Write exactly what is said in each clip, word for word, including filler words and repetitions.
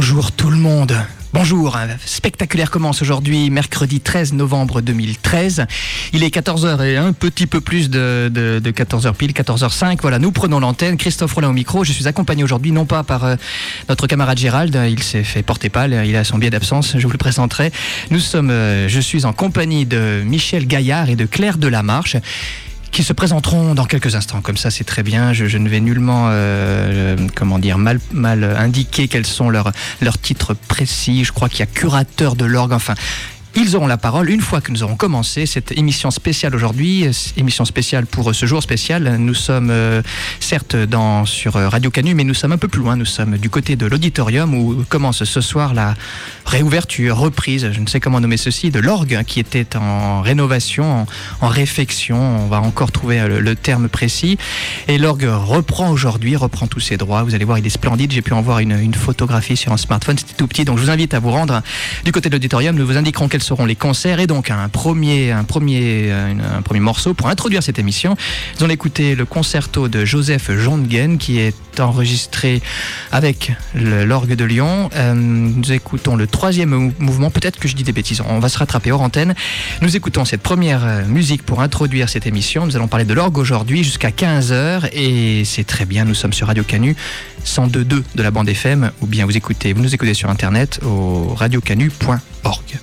Bonjour tout le monde. Bonjour, Spectaculaire commence aujourd'hui, mercredi treize novembre deux mille treize. Il est quatorze heures et un petit peu plus de, de, de quatorze heures pile, quatorze heures cinq. Voilà, nous prenons l'antenne. Christophe Rollin au micro. Je suis accompagné aujourd'hui non pas par euh, notre camarade Gérald, il s'est fait porter pâle, il a son billet d'absence, je vous le présenterai. Nous sommes, euh, je suis en compagnie de Michel Gaillard et de Claire Delamarche, qui se présenteront dans quelques instants. Comme ça, c'est très bien. Je, je ne vais nullement, euh, comment dire, mal, mal indiquer quels sont leurs, leurs titres précis. Je crois qu'il y a curateur de l'orgue. Enfin, ils auront la parole une fois que nous aurons commencé cette émission spéciale aujourd'hui, émission spéciale pour ce jour spécial. Nous sommes euh, certes dans, sur Radio Canu, mais nous sommes un peu plus loin. Nous sommes du côté de l'auditorium où commence ce soir la réouverture, reprise, je ne sais comment nommer ceci, de l'orgue qui était en rénovation, en, en réfection. On va encore trouver le, le terme précis. Et l'orgue reprend aujourd'hui, reprend tous ses droits. Vous allez voir, il est splendide. J'ai pu en voir une, une photographie sur un smartphone. C'était tout petit. Donc je vous invite à vous rendre du côté de l'auditorium. Nous vous indiquerons quels seront les concerts et donc un premier, un premier, un premier morceau pour introduire cette émission. Nous allons écouter le concerto de Joseph Jonghen qui est enregistré avec le, l'orgue de Lyon. Euh, nous écoutons le troisième mouvement. Peut-être que je dis des bêtises. On va se rattraper hors antenne. Nous écoutons cette première musique pour introduire cette émission. Nous allons parler de l'orgue aujourd'hui jusqu'à quinze heures et c'est très bien. Nous sommes sur Radio Canu cent deux virgule deux de la bande F M ou bien vous écoutez, vous nous écoutez sur internet au radio canu point org.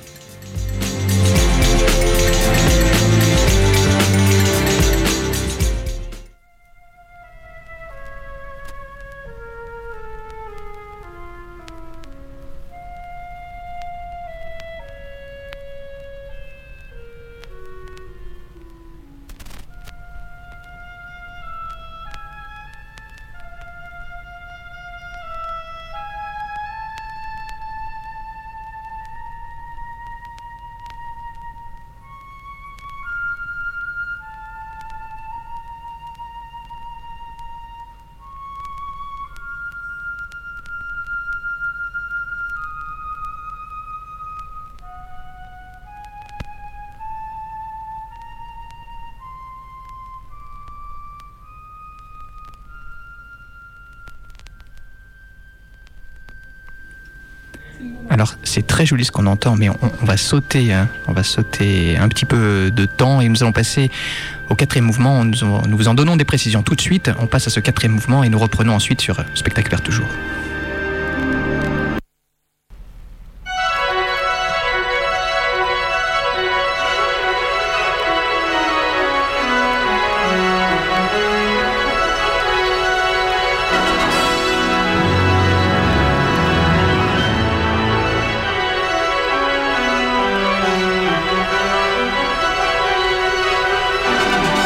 Alors c'est très joli ce qu'on entend, mais on, on va sauter, hein, on va sauter un petit peu de temps et nous allons passer au quatrième mouvement. Nous, nous vous en donnons des précisions tout de suite. On passe à ce quatrième mouvement et nous reprenons ensuite sur Spectaculaire toujours.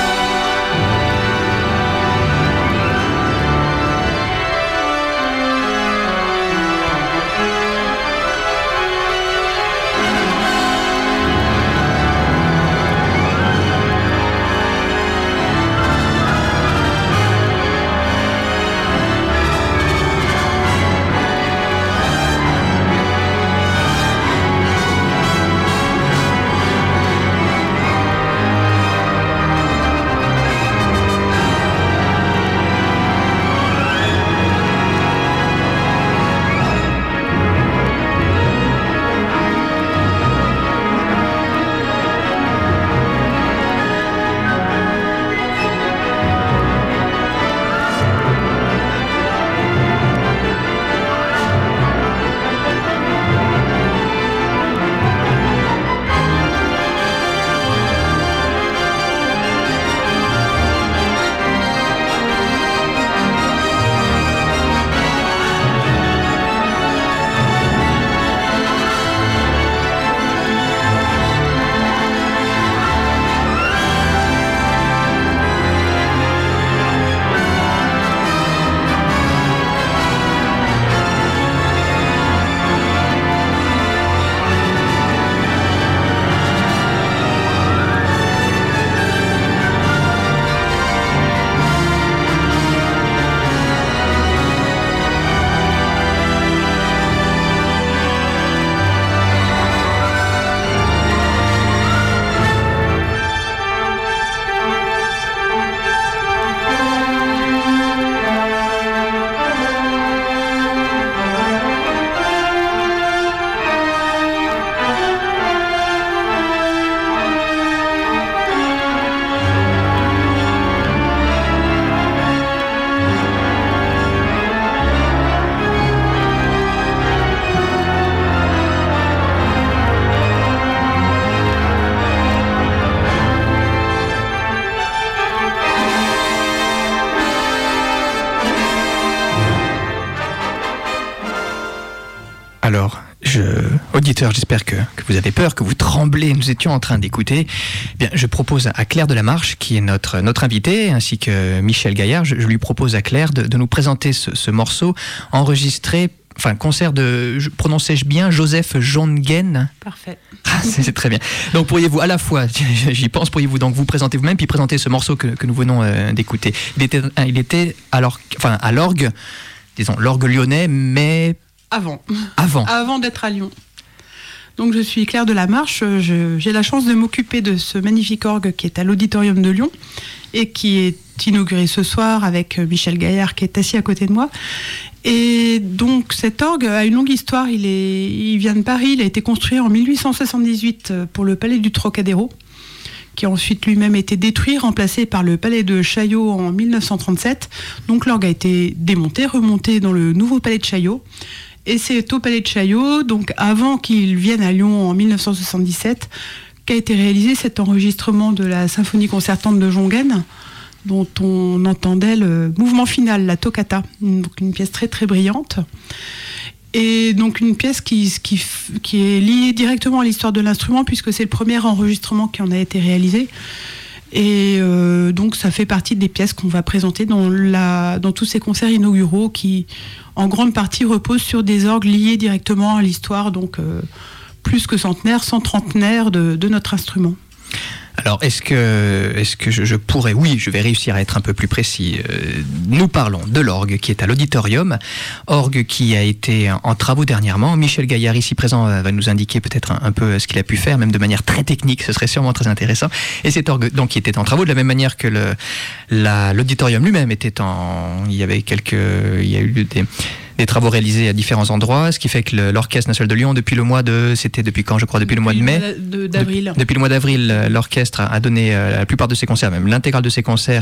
Thank Alors, je, auditeurs, j'espère que, que vous avez peur, que vous tremblez. Nous étions en train d'écouter. Bien, je propose à Claire Delamarche, qui est notre, notre invitée, ainsi que Michel Gaillard, je, je lui propose à Claire de, de nous présenter ce, ce morceau enregistré, enfin, concert de, prononçais-je bien, Joseph Jonghen. Parfait. Ah, c'est, c'est très bien. Donc, pourriez-vous, à la fois, j'y pense, pourriez-vous donc vous présenter vous-même, puis présenter ce morceau que, que nous venons euh, d'écouter. Il était, il était alors, enfin, à l'orgue, disons, l'orgue lyonnais, mais... Avant. Avant. Avant d'être à Lyon. Donc je suis Claire Delamarche, je, j'ai la chance de m'occuper de ce magnifique orgue qui est à l'Auditorium de Lyon et qui est inauguré ce soir avec Michel Gaillard qui est assis à côté de moi. Et donc cet orgue a une longue histoire, il, est, il vient de Paris, il a été construit en dix-huit cent soixante-dix-huit pour le palais du Trocadéro, qui a ensuite lui-même été détruit, remplacé par le palais de Chaillot en dix-neuf cent trente-sept. Donc l'orgue a été démonté, remonté dans le nouveau palais de Chaillot. Et c'est au palais de Chaillot, donc avant qu'il vienne à Lyon en dix-neuf cent soixante-dix-sept, qu'a été réalisé cet enregistrement de la symphonie concertante de Jonghen, dont on entendait le mouvement final, la toccata, donc une pièce très très brillante. Et donc une pièce qui, qui, qui est liée directement à l'histoire de l'instrument, puisque c'est le premier enregistrement qui en a été réalisé. Et euh, donc ça fait partie des pièces qu'on va présenter dans, la, dans tous ces concerts inauguraux qui, en grande partie, reposent sur des orgues liés directement à l'histoire, donc euh, plus que centenaire, cent trentenaire de, de notre instrument. Alors, est-ce que, est-ce que je, je pourrais, oui, je vais réussir à être un peu plus précis. Euh, nous parlons de l'orgue qui est à l'auditorium, orgue qui a été en, en travaux dernièrement. Michel Gaillard, ici présent, va nous indiquer peut-être un, un peu ce qu'il a pu faire, même de manière très technique, ce serait sûrement très intéressant. Et cet orgue, donc, qui était en travaux, de la même manière que le, la, l'auditorium lui-même était en, il y avait quelques, il y a eu des... des travaux réalisés à différents endroits, ce qui fait que le, l'Orchestre National de Lyon, depuis le mois de... C'était depuis quand, je crois, depuis, depuis le mois de mai de, d'avril. Depuis, depuis le mois d'avril, l'orchestre a donné la plupart de ses concerts, même l'intégrale de ses concerts,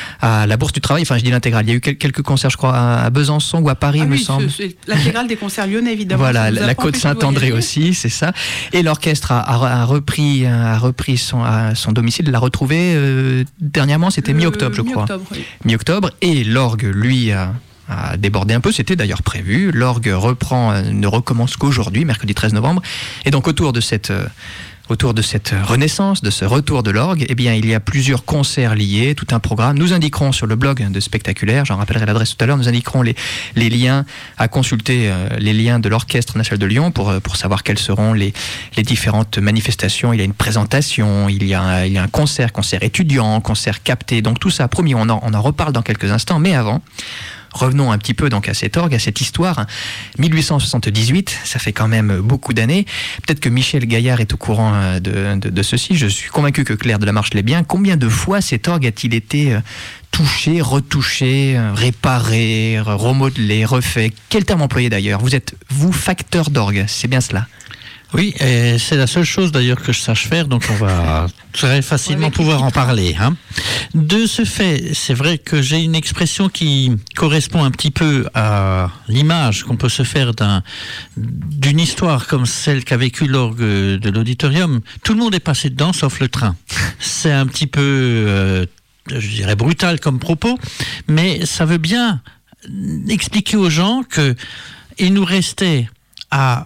à la Bourse du Travail. Enfin, je dis l'intégrale. Il y a eu quelques concerts, je crois, à Besançon ou à Paris, ah il oui, me semble. C'est, c'est l'intégrale des concerts lyonnais, évidemment. Voilà, la côte Saint-André aussi, c'est ça. Et l'orchestre a, a, a, repris, a repris son, a, son domicile, l'a retrouvé euh, dernièrement, c'était le, mi-octobre, je crois. Mi-octobre, oui. Mi-octobre. Et l'orgue, lui, a... a débordé un peu, c'était d'ailleurs prévu. L'orgue reprend, ne recommence qu'aujourd'hui, mercredi treize novembre. Et donc autour de cette, euh, autour de cette renaissance, de ce retour de l'orgue, eh bien, il y a plusieurs concerts liés, tout un programme. Nous indiquerons sur le blog de Spectaculaire, j'en rappellerai l'adresse tout à l'heure, nous indiquerons les, les liens à consulter, euh, les liens de l'Orchestre National de Lyon pour, pour savoir quelles seront les, les différentes manifestations. Il y a une présentation, il y a, il y a un concert, concert étudiant, concert capté. Donc tout ça, promis, on en, on en reparle dans quelques instants, mais avant... Revenons un petit peu donc à cet orgue, à cette histoire. dix-huit cent soixante-dix-huit, ça fait quand même beaucoup d'années. Peut-être que Michel Gaillard est au courant de, de, de ceci. Je suis convaincu que Claire Delamarche l'est bien. Combien de fois cet orgue a-t-il été touché, retouché, réparé, remodelé, refait? Quel terme employé d'ailleurs? Vous êtes, vous, facteur d'orgue, c'est bien cela? Oui, et c'est la seule chose d'ailleurs que je sache faire, donc on va très facilement pouvoir en parler. Hein. De ce fait, c'est vrai que j'ai une expression qui correspond un petit peu à l'image qu'on peut se faire d'un, d'une histoire comme celle qu'a vécue l'orgue de l'auditorium. Tout le monde est passé dedans, sauf le train. C'est un petit peu, euh, je dirais, brutal comme propos, mais ça veut bien expliquer aux gens que il nous restait à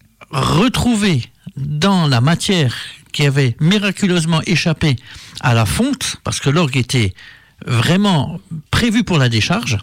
retrouver dans la matière qui avait miraculeusement échappé à la fonte, parce que l'orgue était vraiment prévu pour la décharge.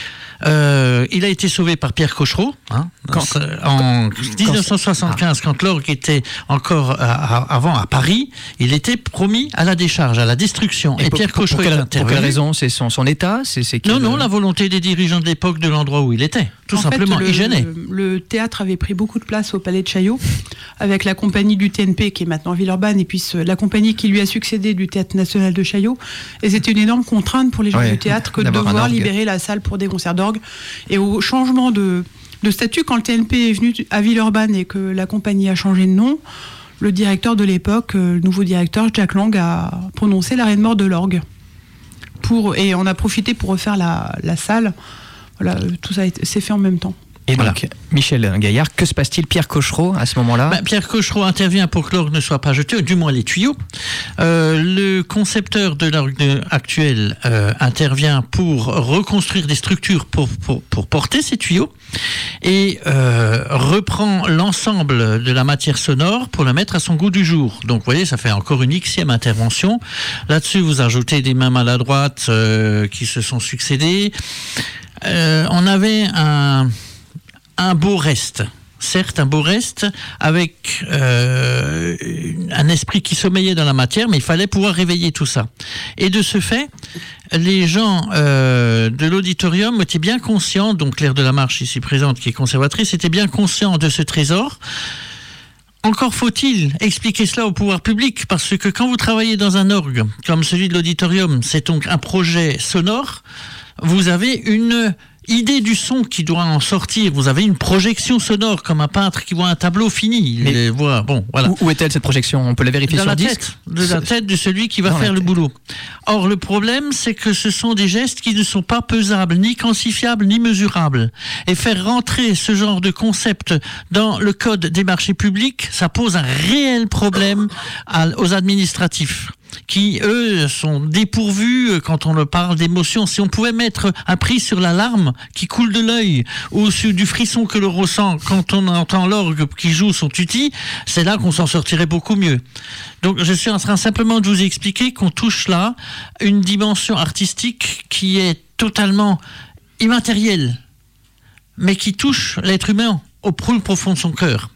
Euh, il a été sauvé par Pierre Cochereau hein, quand, en dix-neuf cent soixante-quinze, quand, quand l'orgue était encore à, à, avant à Paris. Il était promis à la décharge, à la destruction. Et, et pour, Pierre pour, Cochereau pour, quelle, est intervenu. Pour quelle raison? C'est son, son état c'est, c'est Non, non, la volonté des dirigeants de l'époque de l'endroit où il était. Tout en simplement, fait, le, il gênait. Le, le théâtre avait pris beaucoup de place au Palais de Chaillot, avec la compagnie du T N P, qui est maintenant Villeurbanne, et puis la compagnie qui lui a succédé du Théâtre National de Chaillot. Et c'était une énorme contrainte pour les gens ouais, du théâtre que de devoir libérer la salle pour des concerts d'orgue. Et au changement de, de statut, quand le T N P est venu à Villeurbanne et que la compagnie a changé de nom, le directeur de l'époque, le nouveau directeur, Jacques Lang, a prononcé l'arrêt de mort de l'orgue. Pour, et on a profité pour refaire la, la salle. Voilà, tout ça a été, s'est fait en même temps. Et Voilà. donc, Michel Gaillard, que se passe-t-il? Pierre Cochereau, à ce moment-là? Ben, Pierre Cochereau intervient pour que l'orgue ne soit pas jeté, du moins les tuyaux. Euh, le concepteur de l'orgue actuel euh, intervient pour reconstruire des structures pour, pour, pour porter ces tuyaux et euh, reprend l'ensemble de la matière sonore pour la mettre à son goût du jour. Donc vous voyez, ça fait encore une xième intervention. Là-dessus, vous ajoutez des mains maladroites euh, qui se sont succédées. Euh, on avait un, un beau reste. Certes, un beau reste avec euh, un esprit qui sommeillait dans la matière, mais il fallait pouvoir réveiller tout ça. Et de ce fait, les gens euh, de l'auditorium étaient bien conscients, donc Claire Delamarche ici présente, qui est conservatrice, était bien conscient de ce trésor. Encore faut-il expliquer cela au pouvoir public, parce que quand vous travaillez dans un orgue comme celui de l'auditorium, c'est donc un projet sonore, vous avez une idée du son qui doit en sortir. Vous avez une projection sonore comme un peintre qui voit un tableau fini. Mais Les voit, bon, voilà. Où, où est-elle cette projection? On peut la vérifier Dans sur la disque? tête, de la tête de celui qui va Dans faire la le tête. boulot. Or, le problème, c'est que ce sont des gestes qui ne sont pas pesables, ni quantifiables, ni mesurables. Et faire rentrer ce genre de concept dans le code des marchés publics, ça pose un réel problème à- aux administratifs, qui, eux, sont dépourvus quand on leur parle d'émotion. Si on pouvait mettre un prix sur la larme qui coule de l'œil ou sur du frisson que l'on ressent quand on entend l'orgue qui joue son tutti, c'est là qu'on s'en sortirait beaucoup mieux. Donc je suis en train simplement de vous expliquer qu'on touche là une dimension artistique qui est totalement immatérielle, mais qui touche l'être humain au plus profond de son cœur.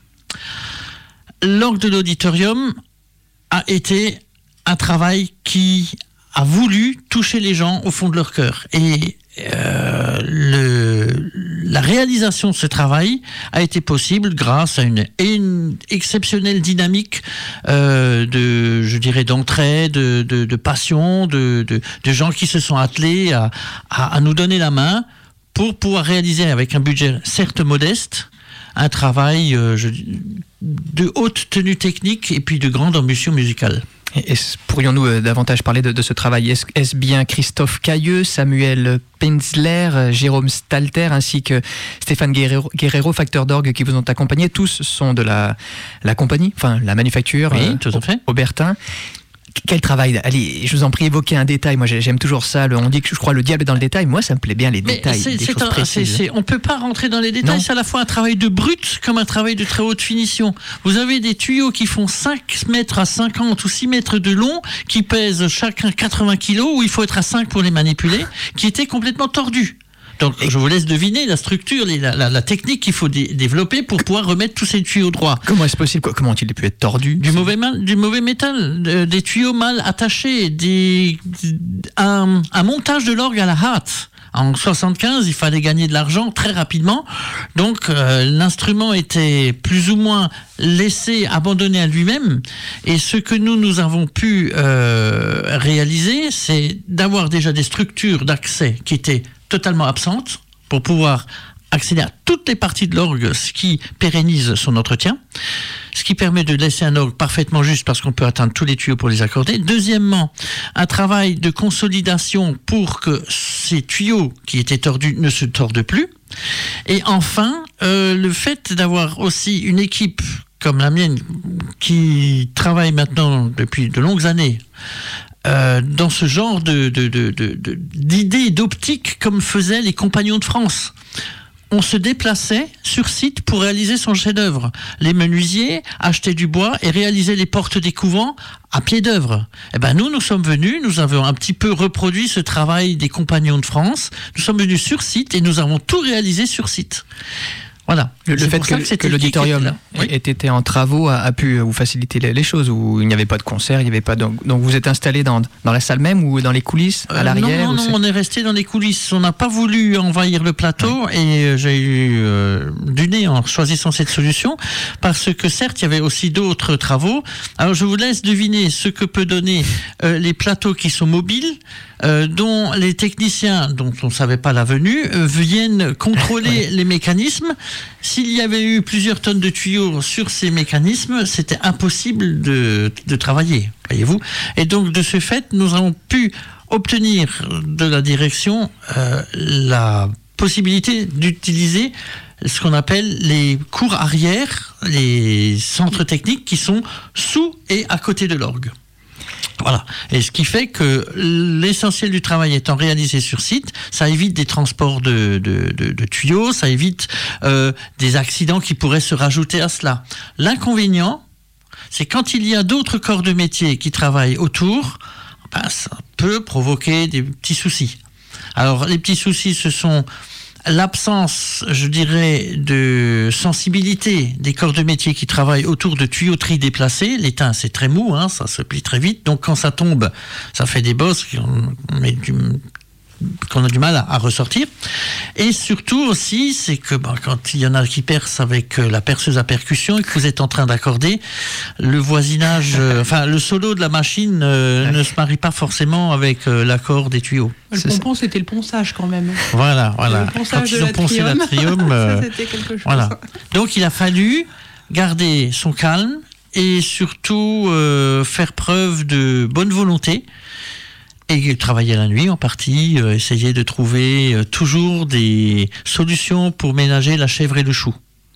L'orgue de l'auditorium a été un travail qui a voulu toucher les gens au fond de leur cœur. Et euh, le, la réalisation de ce travail a été possible grâce à une, une exceptionnelle dynamique euh, de, je dirais, d'entraide, de, de, de passion, de, de, de gens qui se sont attelés à, à, à nous donner la main pour pouvoir réaliser avec un budget certes modeste, un travail euh, je, de haute tenue technique et puis de grande ambition musicale. Et, et pourrions-nous euh, davantage parler de, de ce travail? Est-ce, est-ce bien Christophe Cailleux, Samuel Penzler, euh, Jérôme Stalter ainsi que Stéphane Guerrero, Guerrero, facteur d'orgue, qui vous ont accompagné? Tous sont de la, la compagnie, enfin la manufacture, Oui, euh, tout à fait. Aubertin. Quel travail! Allez, je vous en prie, évoquez un détail. Moi, j'aime toujours ça. Le- on dit que je crois le diable est dans le détail. Moi, ça me plaît bien les Mais détails, c'est, des c'est choses un- c'est- précises. c'est- on ne peut pas rentrer dans les détails, Non. c'est à la fois un travail de brut comme un travail de très haute finition. Vous avez des tuyaux qui font cinq mètres à cinquante ou six mètres de long, qui pèsent chacun quatre-vingts kilos, où il faut être à cinq pour les manipuler, qui étaient complètement tordus. Donc je vous laisse deviner la structure, les- la, la- la technique qu'il faut dé- développer pour pouvoir remettre tous ces tuyaux droits. Comment est-ce possible? Quoi? Comment ont-ils pu être tordus? Du mauvais, mal, du mauvais métal, de- des tuyaux mal attachés, des, un, un montage de l'orgue à la hâte. En soixante-quinze, il fallait gagner de l'argent très rapidement. Donc, euh, l'instrument était plus ou moins laissé, abandonné à lui-même. Et ce que nous, nous avons pu euh, réaliser, c'est d'avoir déjà des structures d'accès qui étaient totalement absentes pour pouvoir accéder à toutes les parties de l'orgue, ce qui pérennise son entretien, ce qui permet de laisser un orgue parfaitement juste parce qu'on peut atteindre tous les tuyaux pour les accorder. Deuxièmement, un travail de consolidation pour que ces tuyaux qui étaient tordus ne se tordent plus. Et enfin, euh, le fait d'avoir aussi une équipe comme la mienne qui travaille maintenant depuis de longues années Euh, dans ce genre de, de, de, de, de, d'idées, d'optique comme faisaient les Compagnons de France. On se déplaçait sur site pour réaliser son chef-d'œuvre. Les menuisiers achetaient du bois et réalisaient les portes des couvents à pied d'œuvre. Eh ben nous, nous sommes venus, nous avons un petit peu reproduit ce travail des Compagnons de France. Nous sommes venus sur site et nous avons tout réalisé sur site. Voilà. Le, le C'est fait pour ça que, c'était que l'auditorium là. Oui. ait été en travaux a, a pu vous faciliter les, les choses, où il n'y avait pas de concert, il n'y avait pas de... donc vous êtes installé dans, dans la salle même ou dans les coulisses, à Euh, l'arrière? Non, ou non, c'est- non, on est resté dans les coulisses. On n'a pas voulu envahir le plateau et euh, j'ai eu euh, du nez en choisissant cette solution parce que certes, il y avait aussi d'autres travaux. Alors je vous laisse deviner ce que peut donner euh, les plateaux qui sont mobiles, euh, dont les techniciens, dont on ne savait pas la venue, euh, viennent contrôler les mécanismes. S'il y avait eu plusieurs tonnes de tuyaux sur ces mécanismes, c'était impossible de, de travailler, voyez-vous. Et donc, de ce fait, nous avons pu obtenir de la direction euh, la possibilité d'utiliser ce qu'on appelle les cours arrière, les centres techniques qui sont sous et à côté de l'orgue. Voilà. Et ce qui fait que l'essentiel du travail étant réalisé sur site, ça évite des transports de, de, de, de tuyaux, ça évite euh, des accidents qui pourraient se rajouter à cela. L'inconvénient, c'est quand il y a d'autres corps de métier qui travaillent autour, ben, ça peut provoquer des petits soucis. Alors, les petits soucis, ce sont l'absence, je dirais, de sensibilité des corps de métier qui travaillent autour de tuyauteries déplacées. L'étain, c'est très mou, hein, ça se plie très vite. Donc, quand ça tombe, ça fait des bosses qu'on met du, qu'on a du mal à, à ressortir. Et surtout aussi, c'est que ben, quand il y en a qui percent avec la perceuse à percussion et que vous êtes en train d'accorder, le voisinage, euh, enfin, le solo de la machine euh, ne se marie pas forcément avec euh, l'accord des tuyaux. Le pompon, c'était le ponçage quand même. Voilà, voilà. Le ponçage Quand ils de ont poncé l'atrium, euh, ça, c'était quelque chose. Voilà. Donc il a fallu garder son calme et surtout euh, faire preuve de bonne volonté et travailler la nuit en partie, euh, essayer de trouver euh, toujours des solutions pour ménager la chèvre et le chou.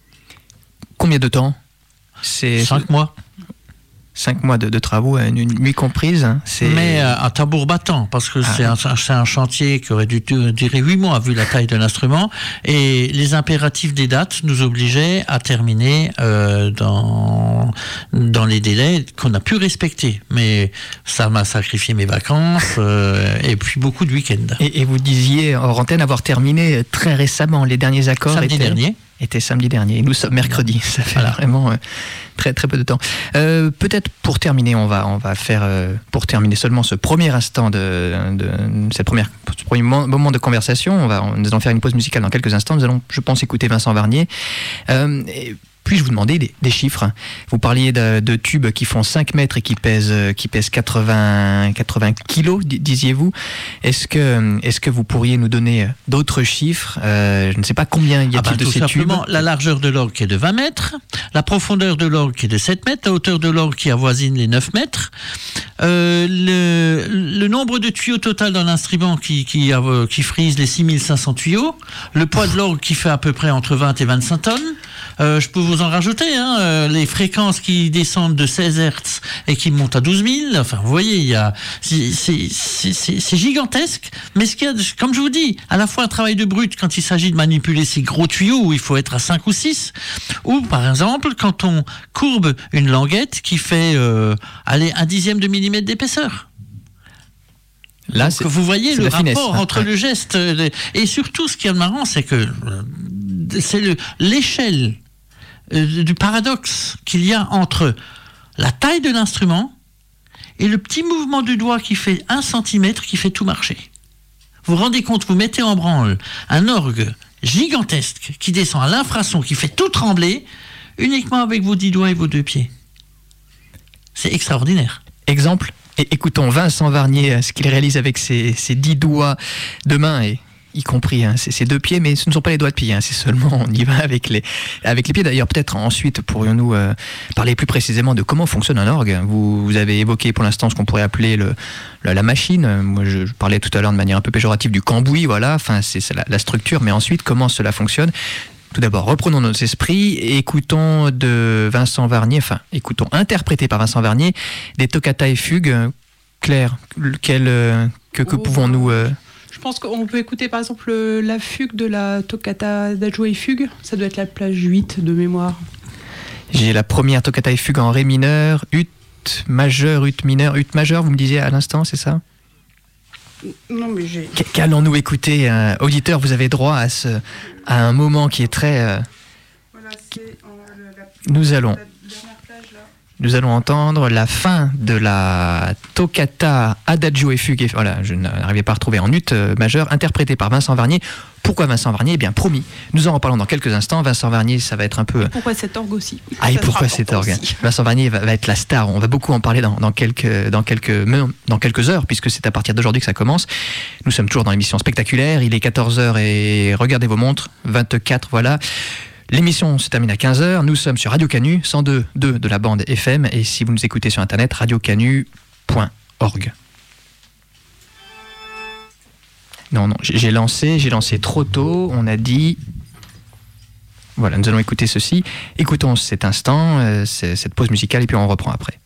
Combien de temps? C'est Cinq mois. Cinq mois de, de travaux, une, une nuit comprise. C'est... Mais euh, à tambour battant, parce que ah. c'est, un, c'est un chantier qui aurait dû durer huit mois vu la taille de l'instrument, et les impératifs des dates nous obligeaient à terminer euh, dans, dans les délais qu'on a pu respecter. Mais ça m'a sacrifié mes vacances euh, et puis beaucoup de week-ends. Et, et vous disiez hors antenne avoir terminé très récemment, les derniers accords samedi étaient... dernier. Était samedi dernier. Nous sommes mercredi. Ça fait voilà. vraiment euh, très très peu de temps. Euh, peut-être pour terminer, on va on va faire euh, pour terminer seulement ce premier instant de, de cette première ce premier moment de conversation. On va nous allons faire une pause musicale dans quelques instants. Nous allons, je pense, écouter Vincent Varnier. Euh, et, Puis-je vous demander des, des chiffres? Vous parliez de, de tubes qui font cinq mètres et qui pèsent, qui pèsent quatre-vingts, quatre-vingts kilos, disiez-vous. Est-ce que, est-ce que vous pourriez nous donner d'autres chiffres? euh, Je ne sais pas combien y a-t-il ah ben, de tout ces simplement, tubes. La largeur de l'orgue qui est de vingt mètres, la profondeur de l'orgue qui est de sept mètres, la hauteur de l'orgue qui avoisine les neuf mètres, euh, le, le nombre de tuyaux total dans l'instrument qui, qui, euh, qui frise les six mille cinq cents tuyaux, le poids de l'orgue qui fait à peu près entre vingt et vingt-cinq tonnes. Euh, je peux vous en rajouter, hein, euh, les fréquences qui descendent de seize hertz et qui montent à douze mille. Enfin, vous voyez, il y a, c'est, c'est, c'est, c'est, c'est gigantesque. Mais ce qu'il y a, comme je vous dis, à la fois un travail de brute quand il s'agit de manipuler ces gros tuyaux où il faut être à cinq ou six, ou par exemple quand on courbe une languette qui fait, euh, allez, un dixième de millimètre d'épaisseur. Là, donc, vous voyez le rapport finesse, hein, entre ouais. le geste et surtout, ce qui est marrant, c'est que c'est le, l'échelle du paradoxe qu'il y a entre la taille de l'instrument et le petit mouvement du doigt qui fait un centimètre qui fait tout marcher. Vous vous rendez compte, vous mettez en branle un orgue gigantesque qui descend à l'infrason, qui fait tout trembler uniquement avec vos dix doigts et vos deux pieds. C'est extraordinaire. Exemple, et écoutons Vincent Varnier, ce qu'il réalise avec ses, ses dix doigts de main et y compris hein, ses, ses deux pieds, mais ce ne sont pas les doigts de pied, hein, c'est seulement on y va avec les, avec les pieds. D'ailleurs, peut-être ensuite pourrions-nous euh, parler plus précisément de comment fonctionne un orgue. Vous, vous avez évoqué pour l'instant ce qu'on pourrait appeler le, la, la machine. Moi, je, je parlais tout à l'heure de manière un peu péjorative du cambouis, voilà, enfin, c'est, c'est la, la structure, mais ensuite, comment cela fonctionne? Tout d'abord, reprenons nos esprits et écoutons de Vincent Varnier, enfin, écoutons, interprété par Vincent Varnier, des toccata et fugues. Claire, lequel, euh, que, que oh, pouvons-nous... Euh... Je pense qu'on peut écouter par exemple la fugue de la toccata Adagio et fugue. Ça doit être la page huit de mémoire. J'ai la première toccata et fugue en ré mineur, ut majeur, ut mineur, ut majeur, vous me disiez à l'instant, c'est ça? Non, mais j'ai... Qu'allons-nous écouter, euh, auditeur? Vous avez droit à, ce, à un moment qui est très... Euh... Voilà, c'est euh, la... Nous allons... La dernière plage, là. Nous allons entendre la fin de la toccata Adagio et fugue. Voilà, je n'arrivais pas à retrouver en ut euh, majeur, interprétée par Vincent Varnier. Pourquoi Vincent Varnier? Eh bien, promis, nous en reparlons dans quelques instants. Vincent Varnier, ça va être un peu... Et pourquoi cet orgue aussi? Ah, et pourquoi cet orgue? Vincent Varnier va, va être la star. On va beaucoup en parler dans, dans, quelques, dans, quelques, dans quelques heures, puisque c'est à partir d'aujourd'hui que ça commence. Nous sommes toujours dans l'émission spectaculaire. Il est quatorze heures et regardez vos montres, vingt-quatre, voilà. L'émission se termine à quinze heures. Nous sommes sur Radio Canu, cent deux virgule deux de la bande F M. Et si vous nous écoutez sur Internet, radio canu point org. Non, non, j'ai lancé, j'ai lancé trop tôt. On a dit Voilà, nous allons écouter ceci. Écoutons cet instant, euh, cette pause musicale, et puis on reprend après.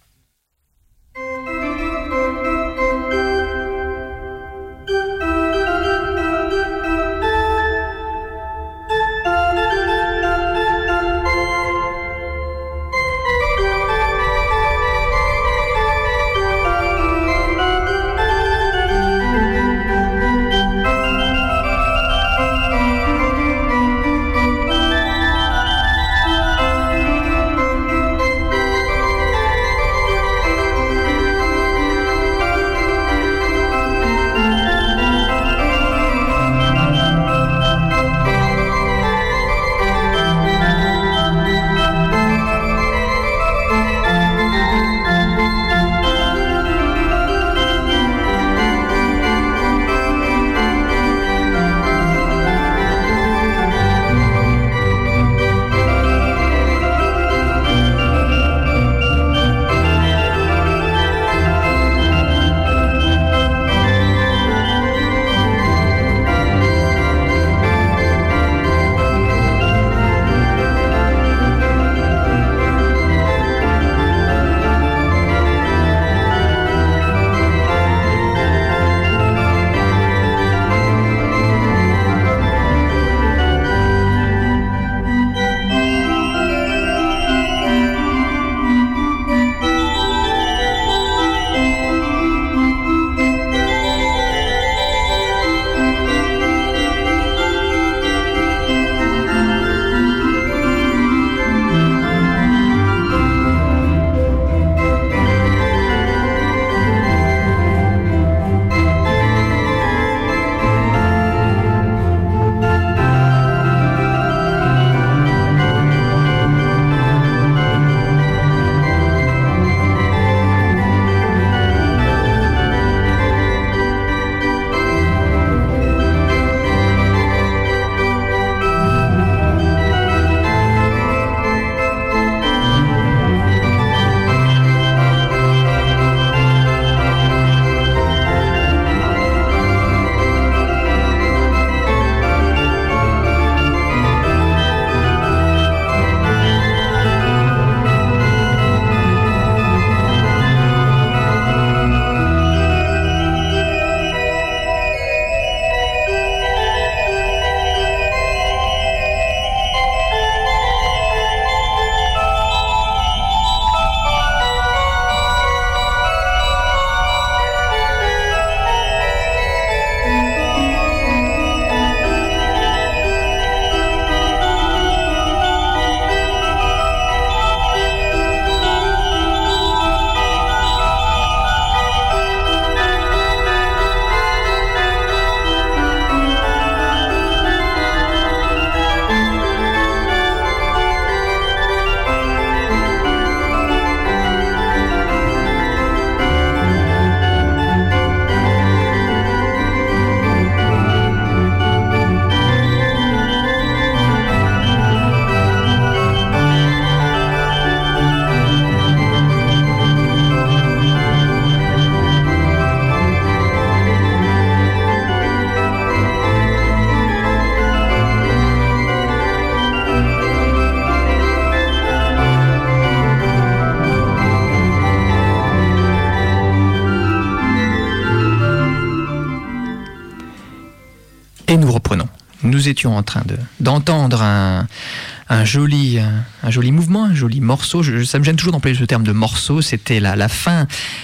Et nous reprenons. Nous étions en train de, d'entendre un, un, joli, un, un joli mouvement, un joli morceau. Je, ça me gêne toujours d'employer ce terme de morceau. C'était la, la fin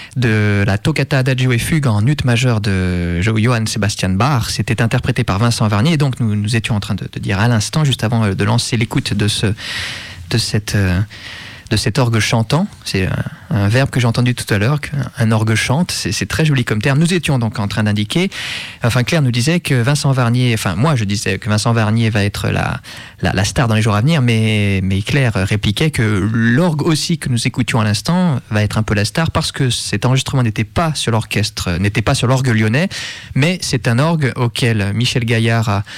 de la Toccata Adagio et Fugue en ut majeur de Johann Sebastian Bach. C'était interprété par Vincent Varnier. Et donc nous, nous étions en train de, de dire à l'instant, juste avant de lancer l'écoute de, ce, de cette... Euh, de cet orgue chantant, c'est un, un verbe que j'ai entendu tout à l'heure, un orgue chante, c'est, c'est très joli comme terme. Nous étions donc en train d'indiquer, enfin Claire nous disait que Vincent Varnier, enfin moi je disais que Vincent Varnier va être la, la, la star dans les jours à venir, mais, mais Claire répliquait que l'orgue aussi que nous écoutions à l'instant va être un peu la star parce que cet enregistrement n'était pas sur l'orchestre, n'était pas sur l'orgue lyonnais, mais c'est un orgue auquel Michel Gaillard a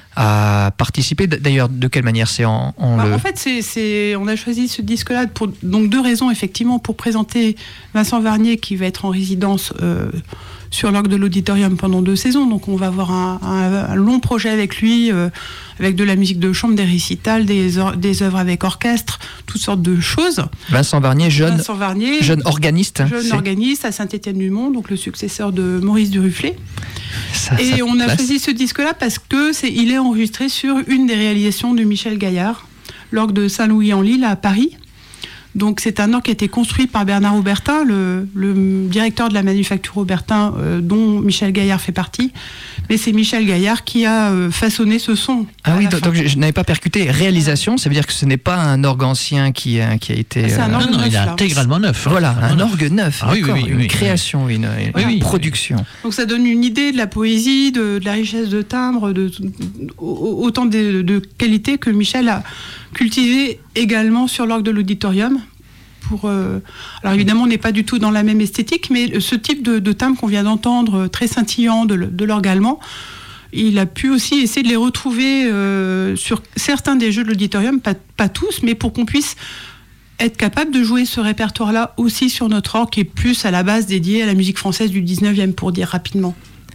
à participer. D'ailleurs, de quelle manière c'est en, en bah, le... En fait, c'est, c'est, on a choisi ce disque-là pour donc deux raisons, effectivement, pour présenter Vincent Varnier qui va être en résidence euh, sur l'orgue de l'auditorium pendant deux saisons. Donc on va avoir un, un, un long projet avec lui, euh, avec de la musique de chambre, des récitals, des, or- des œuvres avec orchestre, toutes sortes de choses. Vincent Varnier, jeune, Vincent Varnier, jeune organiste. jeune c'est... organiste à Saint-Étienne-du-Mont, donc le successeur de Maurice Duruflé. Ça, Et ça on a place. choisi ce disque-là parce que c'est, il est enregistré sur une des réalisations de Michel Gaillard, l'orgue de Saint-Louis-en-l'Île à Paris. Donc c'est un orgue qui a été construit par Bernard Aubertin, le, le directeur de la manufacture Aubertin, euh, dont Michel Gaillard fait partie. Mais c'est Michel Gaillard qui a euh, façonné ce son. Ah oui, la donc, fin. donc je, je n'avais pas percuté. Réalisation, ça veut dire que ce n'est pas un orgue ancien qui, a- qui a été... Ah, c'est un euh, orgue Non, non, il est neuf, là. intégralement neuf. hein. Voilà, Vraiment un neuf. orgue neuf, Ah oui, d'accord, oui, oui, une oui. création, une, une Oui, oui. production. Donc ça donne une idée de la poésie, de, de la richesse de timbre, de, de- autant de, de qualités que Michel a cultivé également sur l'orgue de l'auditorium. Pour, euh, alors évidemment, on n'est pas du tout dans la même esthétique, mais ce type de, de timbre qu'on vient d'entendre, très scintillant de, de l'orgue allemand, il a pu aussi essayer de les retrouver euh, sur certains des jeux de l'auditorium, pas, pas tous, mais pour qu'on puisse être capable de jouer ce répertoire-là aussi sur notre orgue, qui est plus à la base dédié à la musique française du dix-neuvième, pour dire rapidement.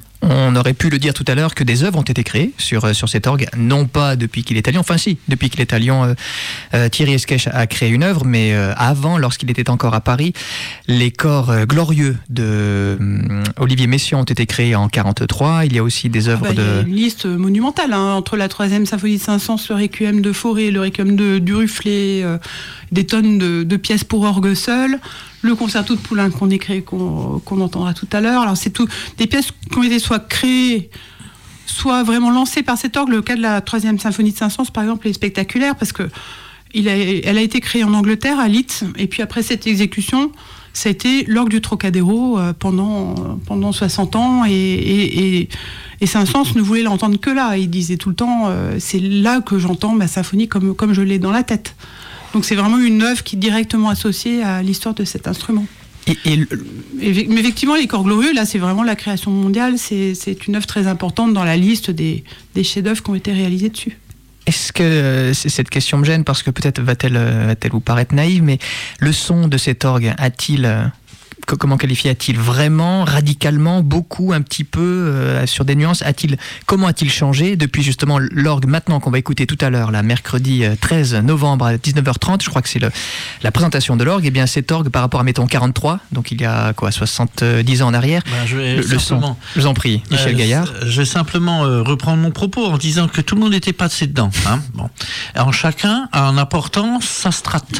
On aurait pu le dire tout à l'heure que des œuvres ont été créées sur, euh, sur cet orgue, non pas depuis qu'il est à Lyon, enfin si, depuis qu'il est à Lyon, euh, euh, Thierry Esquèche a créé une œuvre, mais euh, avant, lorsqu'il était encore à Paris, les corps euh, glorieux de euh, Olivier Messiaen ont été créés en quarante-trois. Il y a aussi des œuvres Ah bah, il y a de... une liste monumentale, hein, entre la troisième symphonie de Saint-Saëns, le Requiem de Fauré, le Requiem de Duruflé, euh, des tonnes de, de pièces pour orgue seul, le concerto de Poulenc qu'on écrit, qu'on, qu'on entendra tout à l'heure. Alors c'est tout des pièces qui ont été soit créées, soit vraiment lancées par cet orgue. Le cas de la troisième symphonie de Saint-Saëns, par exemple, est spectaculaire parce que il a, elle a été créée en Angleterre, à Leeds, et puis après cette exécution, ça a été l'orgue du Trocadéro euh, pendant, pendant soixante ans, et, et, et, et Saint-Saëns ne voulait l'entendre que là. Il disait tout le temps, euh, c'est là que j'entends ma symphonie comme, comme je l'ai dans la tête. Donc c'est vraiment une œuvre qui est directement associée à l'histoire de cet instrument. Et, et le- Et, mais effectivement, les corps glorieux, là, c'est vraiment la création mondiale, c'est, c'est une œuvre très importante dans la liste des, des chefs-d'œuvre qui ont été réalisés dessus. Est-ce que euh, c- cette question me gêne parce que peut-être va-t-elle, euh, va-t-elle vous paraître naïve, mais le son de cet orgue a-t-il, euh, co- comment qualifier, a-t-il vraiment, radicalement, beaucoup, un petit peu, euh, sur des nuances, a-t-il, comment a-t-il changé depuis justement l'orgue maintenant qu'on va écouter tout à l'heure, là, mercredi euh, treize novembre à dix-neuf heures trente, je crois que c'est le, la présentation de l'orgue, et bien cet orgue par rapport à mettons quarante-trois, donc il y a quoi, soixante-dix ans en arrière, Voilà, je vais le, le son, simplement- je vous en prie, Michel Euh, Gaillard. Je vais simplement euh, reprendre mon propos en disant que tout le monde n'était pas de dedans. Hein. Bon. Alors chacun en apportant sa strate.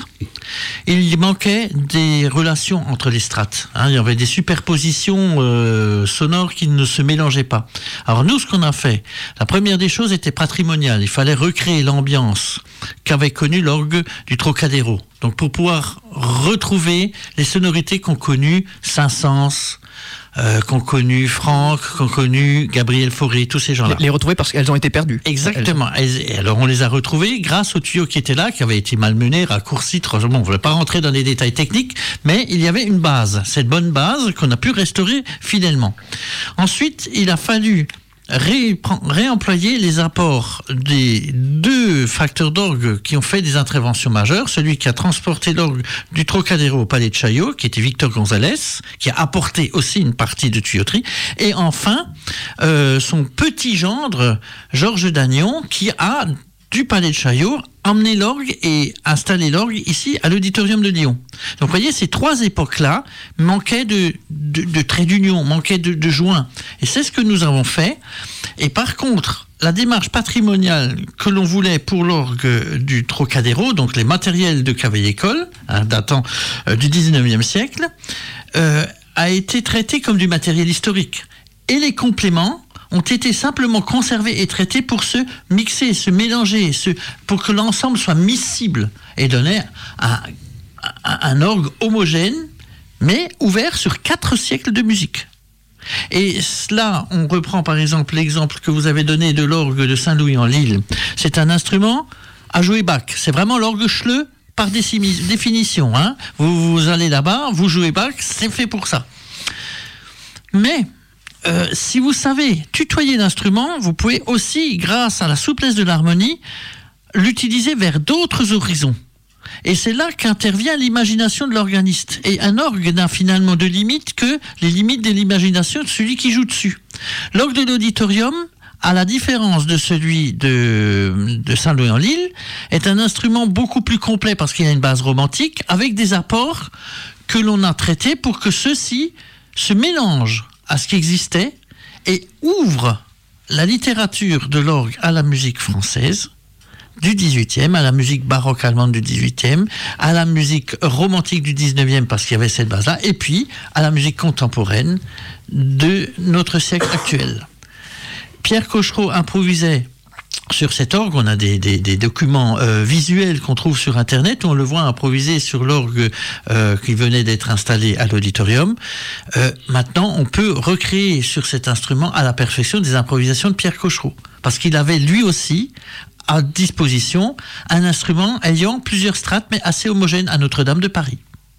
Il manquait des relations entre les strates. Hein. Il y avait des superpositions euh, sonores qui ne se mélangeaient pas. Alors nous, ce qu'on a fait, la première des choses était patrimoniale. Il fallait recréer l'ambiance qu'avait connue l'orgue du Trocadéro. Donc pour pouvoir retrouver les sonorités qu'ont connues Saint-Saëns, euh, qu'ont connu Franck, qu'ont connu Gabriel Fauré, tous ces gens-là. Les retrouver parce qu'elles ont été perdues. Exactement. Et alors on les a retrouvés grâce au tuyau qui était là, qui avait été malmené, raccourci. Bon, on ne voulait pas rentrer dans les détails techniques, mais il y avait une base, cette bonne base qu'on a pu restaurer fidèlement. Ensuite, il a fallu Ré, réemployer les apports des deux facteurs d'orgue qui ont fait des interventions majeures. Celui qui a transporté l'orgue du Trocadéro au Palais de Chaillot, qui était Victor Gonzalez, qui a apporté aussi une partie de tuyauterie. Et enfin, euh, son petit gendre, Georges Dagnon, qui a, du Palais de Chaillot, emmené l'orgue et installé l'orgue ici à l'Auditorium de Lyon. Donc vous voyez, ces trois époques-là manquaient de, de, de traits d'union, manquaient de, de joints. Et c'est ce que nous avons fait. Et par contre, la démarche patrimoniale que l'on voulait pour l'orgue du Trocadéro, donc les matériels de Cavaillé-Coll, hein, datant euh, du dix-neuvième siècle, euh, a été traité comme du matériel historique. Et les compléments ont été simplement conservés et traités pour se mixer, se mélanger, se, pour que l'ensemble soit miscible et donner un, un, un orgue homogène, mais ouvert sur quatre siècles de musique. Et cela, on reprend par exemple l'exemple que vous avez donné de l'orgue de Saint-Louis-en-l'Île. C'est un instrument à jouer Bach. C'est vraiment l'orgue Schleu par décimi- définition. Hein. Vous, vous allez là-bas, vous jouez Bach, c'est fait pour ça. Mais Euh, si vous savez tutoyer l'instrument, vous pouvez aussi, grâce à la souplesse de l'harmonie, l'utiliser vers d'autres horizons. Et c'est là qu'intervient l'imagination de l'organiste. Et un orgue n'a finalement de limites que les limites de l'imagination de celui qui joue dessus. L'orgue de l'auditorium, à la différence de celui de, de Saint-Louis-en-l'Île, est un instrument beaucoup plus complet parce qu'il a une base romantique, avec des apports que l'on a traités pour que ceux-ci se mélangent à ce qui existait et ouvrent la littérature de l'orgue à la musique française du dix-huitième, à la musique baroque allemande du dix-huitième, à la musique romantique du dix-neuvième parce qu'il y avait cette base-là, et puis à la musique contemporaine de notre siècle actuel. Pierre Cochereau improvisait sur cet orgue. On a des, des, des documents euh, visuels qu'on trouve sur Internet où on le voit improviser sur l'orgue euh, qui venait d'être installé à l'auditorium. Euh, maintenant, on peut recréer sur cet instrument à la perfection des improvisations de Pierre Cochereau, parce qu'il avait lui aussi à disposition un instrument ayant plusieurs strates mais assez homogène à Notre-Dame de Paris.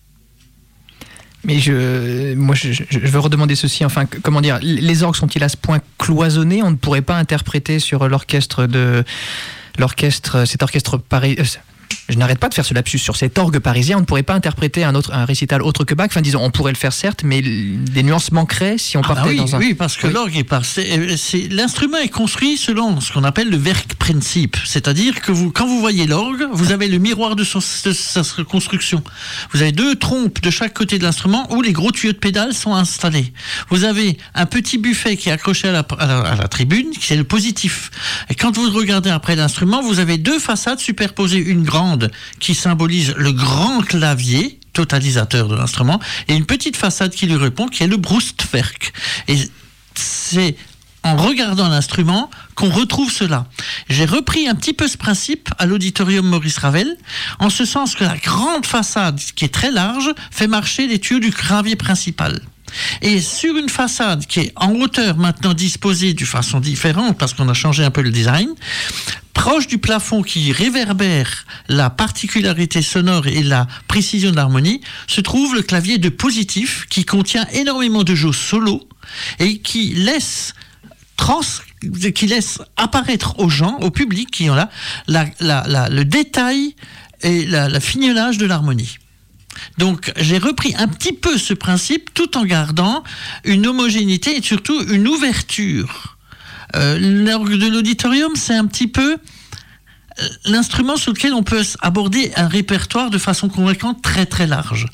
Mais je, moi, je, je veux redemander ceci. Enfin, comment dire, les orgues sont-ils à ce point cloisonnés? On ne pourrait pas interpréter sur l'orchestre de l'orchestre, cet orchestre parisien. Je n'arrête pas de faire ce lapsus sur cet orgue parisien. On ne pourrait pas interpréter un autre, un récital autre que Bach. Enfin, disons, on pourrait le faire certes, mais des nuances manqueraient si on ah partait bah oui, dans un. Oui, parce que oui. l'orgue est par, c'est, c'est, l'instrument est construit selon ce qu'on appelle le Werkprinzip, c'est-à-dire que vous, quand vous voyez l'orgue, vous avez le miroir de, son, de sa construction. Vous avez deux trompes de chaque côté de l'instrument où les gros tuyaux de pédale sont installés. Vous avez un petit buffet qui est accroché à la, à la, à la tribune, qui est le positif. Et quand vous regardez après l'instrument, vous avez deux façades superposées, une grande qui symbolise le grand clavier totalisateur de l'instrument et une petite façade qui lui répond qui est le Brustwerk. Et c'est en regardant l'instrument qu'on retrouve cela. J'ai repris un petit peu ce principe à l'auditorium Maurice Ravel, en ce sens que la grande façade qui est très large fait marcher les tuyaux du clavier principal. Et sur une façade qui est en hauteur maintenant disposée de façon différente parce qu'on a changé un peu le design, proche du plafond qui réverbère la particularité sonore et la précision de l'harmonie, se trouve le clavier de positif qui contient énormément de jeux solo et qui laisse trans, qui laisse apparaître aux gens, au public qui ont là, la, la, la, le détail et la, la fignolage de l'harmonie. Donc j'ai repris un petit peu ce principe tout en gardant une homogénéité et surtout une ouverture. Euh, l'orgue de l'auditorium, c'est un petit peu l'instrument sur lequel on peut aborder un répertoire de façon convaincante très très large.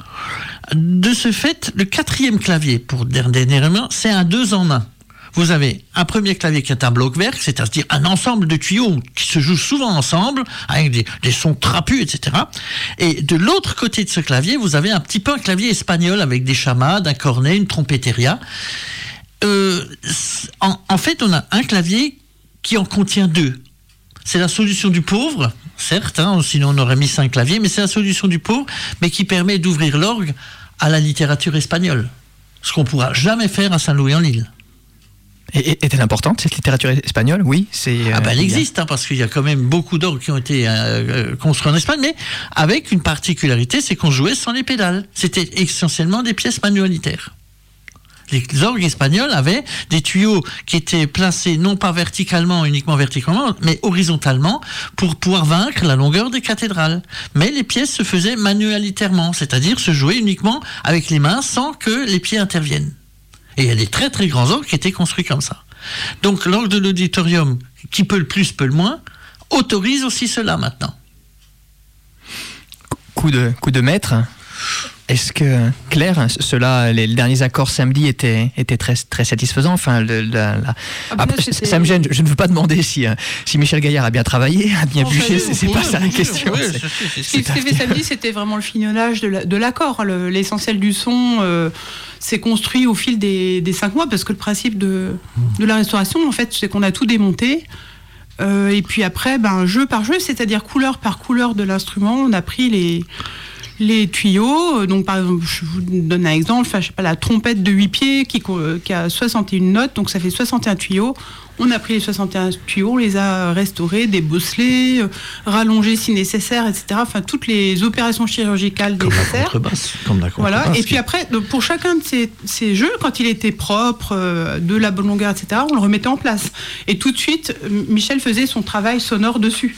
De ce fait, le quatrième clavier, pour dernièrement, c'est un deux en un. Vous avez un premier clavier qui est un Blockwerk, c'est-à-dire un ensemble de tuyaux qui se jouent souvent ensemble, avec des, des sons trapus, et cetera. Et de l'autre côté de ce clavier, vous avez un petit peu un clavier espagnol avec des chamades, un cornet, une trompetteria. Euh, en, en fait, on a un clavier qui en contient deux. C'est la solution du pauvre, certes, hein, sinon on aurait mis cinq claviers, mais c'est la solution du pauvre, mais qui permet d'ouvrir l'orgue à la littérature espagnole. Ce qu'on ne pourra jamais faire à Saint-Louis-en-l'Île. Et est-elle importante, cette littérature espagnole? Oui, c'est... Euh, ah ben, elle existe, hein, parce qu'il y a quand même beaucoup d'orgues qui ont été euh, construits en Espagne, mais avec une particularité, c'est qu'on jouait sans les pédales. C'était essentiellement des pièces manualitaires. Les orgues espagnols avaient des tuyaux qui étaient placés non pas verticalement, uniquement verticalement, mais horizontalement pour pouvoir vaincre la longueur des cathédrales. Mais les pièces se faisaient manualitairement, c'est-à-dire se jouer uniquement avec les mains sans que les pieds interviennent. Et il y a des très très grands orgues qui étaient construits comme ça. Donc l'orgue de l'auditorium, qui peut le plus, peut le moins, autorise aussi cela maintenant. Coup de, coup de maître. Est-ce que, Claire, cela, les derniers accords samedi étaient, étaient très, très satisfaisants? Enfin, le, la, la... Ah ben là, ça me gêne, je ne veux pas demander si, si Michel Gaillard a bien travaillé, a bien bûché, c'est, c'est pas ça la question. Ouais, c'est, c'est, ce qui fait samedi, c'était vraiment le fignolage de, la, de l'accord. Le, l'essentiel du son euh, s'est construit au fil des, des cinq mois, parce que le principe de, de la restauration, en fait, c'est qu'on a tout démonté. Euh, et puis après, ben, jeu par jeu, c'est-à-dire couleur par couleur de l'instrument, on a pris les... les tuyaux. Donc par exemple, je vous donne un exemple, enfin, je sais pas, la trompette de huit pieds qui, qui a soixante et une notes, donc ça fait soixante et un tuyaux. On a pris les soixante et un tuyaux, on les a restaurés, débosselés, euh, rallongés si nécessaire, et cetera. Enfin, toutes les opérations chirurgicales comme nécessaires. La contrebasse, comme la contrebasse. Voilà. Et puis après, donc, pour chacun de ces, ces jeux, quand il était propre, euh, de la bonne longueur, et cetera, on le remettait en place. Et tout de suite, Michel faisait son travail sonore dessus.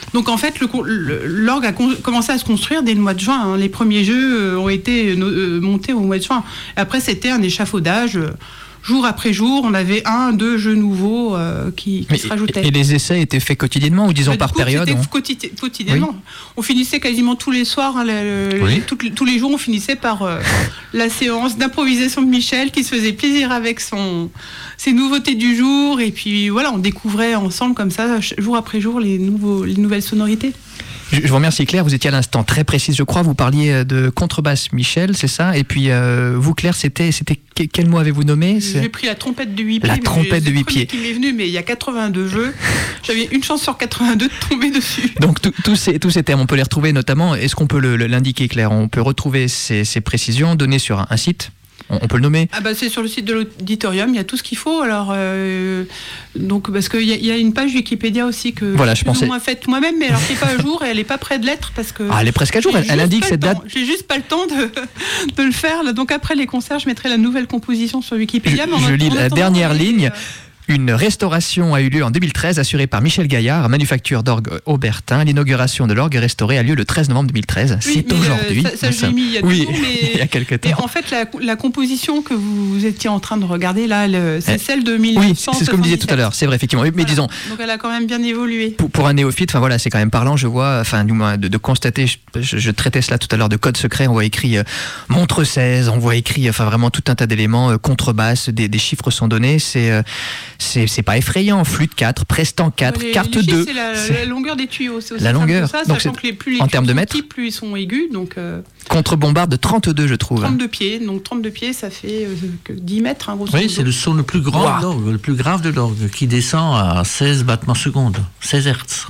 Donc en fait, le, le, l'orgue a con, commencé à se construire dès le mois de juin. Hein. Les premiers jeux ont été euh, montés au mois de juin. Et après, c'était un échafaudage. Euh, Jour après jour, on avait un, deux jeux nouveaux euh, qui, qui Mais, se rajoutaient. Et les essais étaient faits quotidiennement ou disons bah, par coup, période C'était on... quotidi- quotidiennement. Oui. On finissait quasiment tous les soirs, hein, le, le, oui. tout, tous les jours, on finissait par euh, la séance d'improvisation de Michel qui se faisait plaisir avec son, ses nouveautés du jour. Et puis voilà, on découvrait ensemble comme ça, jour après jour, les, nouveaux, les nouvelles sonorités. Je vous remercie Claire, vous étiez à l'instant très précise je crois, vous parliez de contrebasse Michel, c'est ça? Et puis euh, vous Claire, c'était, c'était quel mot avez-vous nommé? C'est... J'ai pris la trompette de huit pieds. La trompette de huit pieds. qui m'est venue, mais il y a quatre-vingt-deux jeux, j'avais une chance sur quatre-vingt-deux de tomber dessus. Donc tous ces, tous ces termes, on peut les retrouver notamment, est-ce qu'on peut le, le, l'indiquer Claire? On peut retrouver ces, ces précisions données sur un, un site? On peut le nommer? Ah bah c'est sur le site de l'auditorium, il y a tout ce qu'il faut. Alors euh, donc parce qu'il y, y a une page Wikipédia aussi que voilà, je j'ai pensais... moins faite moi-même, mais alors qui n'est pas à jour et elle n'est pas près de l'être parce que. Ah, elle est presque à jour. Elle, elle indique cette date. J'ai juste pas le temps de, de le faire. Là. Donc après les concerts, je mettrai la nouvelle composition sur Wikipédia. Je, je lis la dernière ligne. Euh... Une restauration a eu lieu en deux mille treize, assurée par Michel Gaillard, manufacture d'orgue Aubertin. L'inauguration de l'orgue restauré a lieu le treize novembre deux mille treize. Oui, c'est aujourd'hui. Euh, ça, ça, ça j'ai mis il y a oui, deux jours, mais il y a quelques temps. Et en fait, la, la composition que vous étiez en train de regarder là, le, c'est eh, celle de mille neuf cent soixante-dix-sept. Oui, c'est ce que me disait tout à l'heure. C'est vrai, effectivement. Mais voilà. Disons. Donc elle a quand même bien évolué. Pour, pour un néophyte, enfin voilà, c'est quand même parlant. Je vois, enfin du moins de, de constater. Je, je, je traitais cela tout à l'heure de code secret. On voit écrit euh, montre seize. On voit écrit, enfin vraiment tout un tas d'éléments, euh, contrebasse, des, des chiffres sont donnés. C'est, euh, c'est, c'est pas effrayant. Flûte quatre, prestant quatre, les, carte les deux. C'est la, c'est la longueur des tuyaux. C'est aussi la longueur. Ça, donc sachant que les, plus les en termes de mètres, petits, plus ils sont aigus. Donc, euh, contre-bombarde de trente-deux, je trouve. trente-deux pieds. Donc trente-deux pieds, ça fait euh, dix mètres. Hein, oui, c'est le son le plus grand wow. de l'orgue, le plus grave de l'orgue, qui descend à seize battements secondes, seize hertz.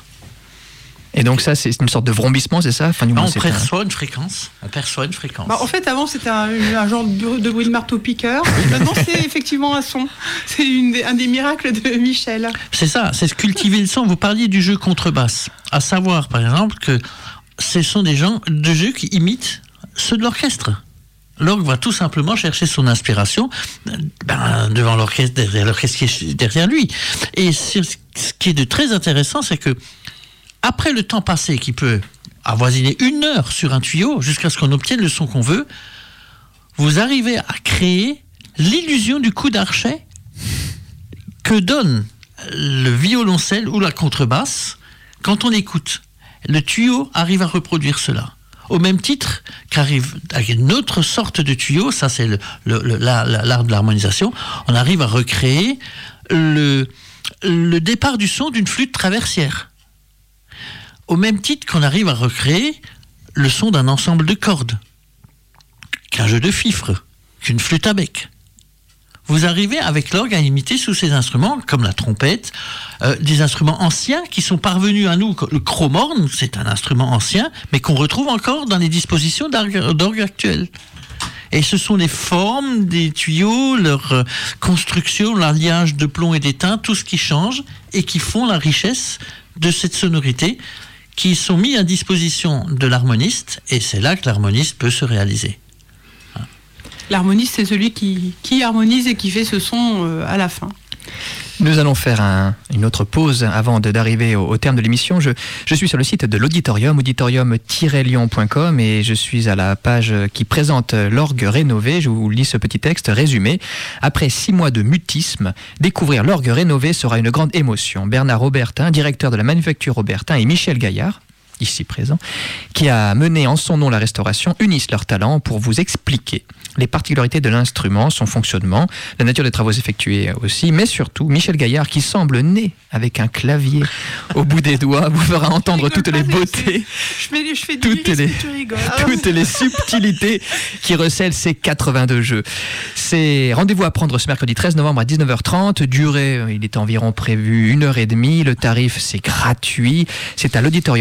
Et donc ça, c'est une sorte de vrombissement, c'est ça? Enfin, non, on perçoit un... une fréquence. On perçoit une fréquence. Bah, en fait, avant, c'était un, un genre de, de bruit de marteau-piqueur. Maintenant, c'est effectivement un son. C'est une, un des miracles de Michel. C'est ça, c'est cultiver le son. Vous parliez du jeu contrebasse. À savoir, par exemple, que ce sont des gens de jeu qui imitent ceux de l'orchestre. L'orgue va tout simplement chercher son inspiration ben, devant l'orchestre, derrière l'orchestre qui est derrière lui. Et ce qui est de très intéressant, c'est que après le temps passé, qui peut avoisiner une heure sur un tuyau, jusqu'à ce qu'on obtienne le son qu'on veut, vous arrivez à créer l'illusion du coup d'archet que donne le violoncelle ou la contrebasse quand on écoute. Le tuyau arrive à reproduire cela. Au même titre qu'arrive une autre sorte de tuyau, ça c'est le, le, le, la, la, l'art de l'harmonisation, on arrive à recréer le, le départ du son d'une flûte traversière. Au même titre qu'on arrive à recréer le son d'un ensemble de cordes, qu'un jeu de fifre, qu'une flûte à bec. Vous arrivez avec l'orgue à imiter sous ces instruments, comme la trompette, euh, des instruments anciens qui sont parvenus à nous. Le chromorne, c'est un instrument ancien, mais qu'on retrouve encore dans les dispositions d'orgue, d'orgue actuelles. Et ce sont les formes des tuyaux, leur euh, construction, l'alliage de plomb et d'étain, tout ce qui change et qui font la richesse de cette sonorité, qui sont mis à disposition de l'harmoniste, et c'est là que l'harmoniste peut se réaliser. L'harmoniste, c'est celui qui, qui harmonise et qui fait ce son euh, à la fin. Nous allons faire un, une autre pause avant de, d'arriver au, au terme de l'émission. Je, je suis sur le site de l'auditorium, auditorium tiret lyon point com, et je suis à la page qui présente l'orgue rénové. Je vous lis ce petit texte résumé. Après six mois de mutisme, découvrir l'orgue rénové sera une grande émotion. Bernard Aubertin, directeur de la manufacture Aubertin, et Michel Gaillard, ici présent, qui a mené en son nom la restauration, unissent leurs talents pour vous expliquer les particularités de l'instrument, son fonctionnement, la nature des travaux effectués aussi, mais surtout Michel Gaillard, qui semble né avec un clavier au bout des doigts, vous fera entendre toutes les beautés, je fais, je fais toutes, les, toutes les subtilités qui recèlent ces quatre-vingt-deux jeux. C'est rendez-vous à prendre ce mercredi treize novembre à dix-neuf heures trente, durée, il est environ prévu une heure et demie, le tarif c'est gratuit, c'est à l'auditorium de Lyon.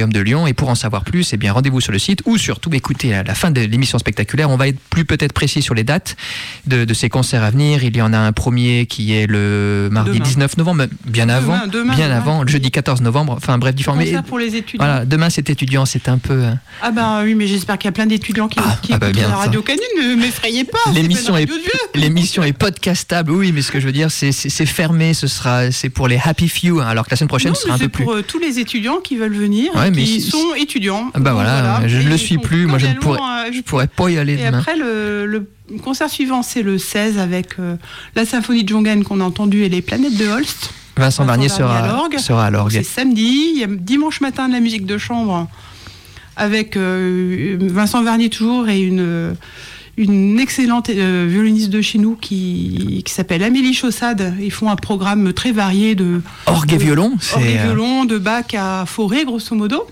étudiants. Et pour en savoir plus, eh bien, rendez-vous sur le site ou surtout écoutez à la fin de l'émission spectaculaire. On va être plus peut-être précis sur les dates de, de ces concerts à venir. Il y en a un premier qui est le mardi demain. dix-neuf novembre, bien demain, avant, demain, bien demain. avant, le jeudi quatorze novembre. Enfin bref, différent. Concert pour les étudiants. Voilà, demain c'est étudiant, c'est un peu. Ah ben oui, mais j'espère qu'il y a plein d'étudiants qui, ah, qui ah bah écoutent bien, la radio ça. Canu. Ne m'effrayez pas. L'émission est, est l'émission est podcastable. Oui, mais ce que je veux dire, c'est, c'est, c'est fermé. Ce sera, c'est pour les happy few. Hein, alors que la semaine prochaine non, ce sera un peu c'est plus. pour euh, tous les étudiants qui veulent venir, ouais, mais qui si, sont étudiants. Bah voilà, voilà, je ne le suis plus. Moi, je ne pourrais, euh, je pourrais pas y aller et demain. après, le, le concert suivant, c'est le seize avec euh, la symphonie de Jongen qu'on a entendue et les planètes de Holst. Vincent, Vincent Varnier sera à l'orgue. Sera à l'orgue. C'est samedi. Il y a dimanche matin de la musique de chambre avec euh, Vincent Varnier toujours et une, une excellente euh, violoniste de chez nous qui, qui s'appelle Amélie Chaussade. Ils font un programme très varié de orgue et violon. C'est orgue et violon, de Bach à Fauré, grosso modo.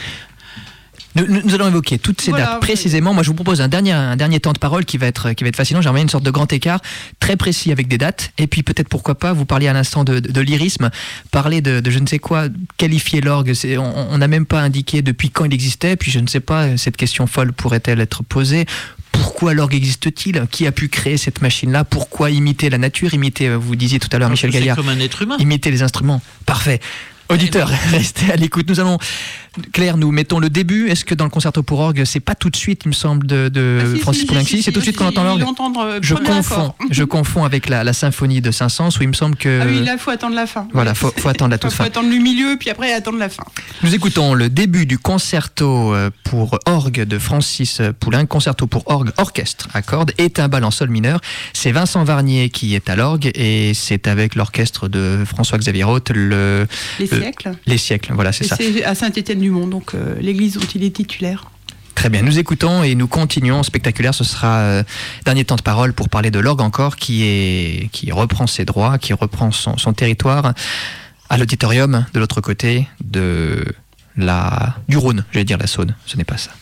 Nous, nous allons évoquer toutes ces voilà, dates précisément. Oui. Moi, je vous propose un dernier, un dernier temps de parole qui va être, qui va être fascinant. J'aimerais une sorte de grand écart très précis avec des dates. Et puis peut-être, pourquoi pas, vous parliez à l'instant de, de, de lyrisme, parler de, de je ne sais quoi, qualifier l'orgue. C'est, on n'a même pas indiqué depuis quand il existait. Puis je ne sais pas, cette question folle pourrait-elle être posée. Pourquoi l'orgue existe-t-il? Qui a pu créer cette machine-là? Pourquoi imiter la nature? Imiter, vous disiez tout à l'heure, Michel Gaillard. C'est comme un être humain. Imiter les instruments. Parfait. Auditeurs, restez à l'écoute. Nous allons, Claire, nous mettons le début. Est-ce que dans le concerto pour orgue, c'est pas tout de suite, il me semble, de, de ah, si, Francis si, Poulenc? si, si, c'est tout de suite si, qu'on entend l'orgue. Euh, je confonds, je confonds avec la, la symphonie de Saint-Saëns où il me semble que. Ah oui, là, faut attendre la fin. Voilà, faut, faut attendre la toute faut fin. Faut attendre le milieu, puis après attendre la fin. Nous écoutons le début du concerto pour orgue de Francis Poulenc, concerto pour orgue, orchestre à cordes et timbales en sol mineur. C'est Vincent Varnier qui est à l'orgue et c'est avec l'orchestre de François-Xavier Roth, le. Les le, siècles. Les siècles, voilà, c'est et ça. C'est à Saint-Étienne-du-Mont, donc euh, l'église dont il est titulaire. Très bien, nous écoutons et nous continuons. Spectaculaire, ce sera euh, dernier temps de parole pour parler de l'orgue encore, qui, est, qui reprend ses droits, qui reprend son, son territoire à l'auditorium de l'autre côté de la, du Rhône, j'allais dire la Saône, ce n'est pas ça.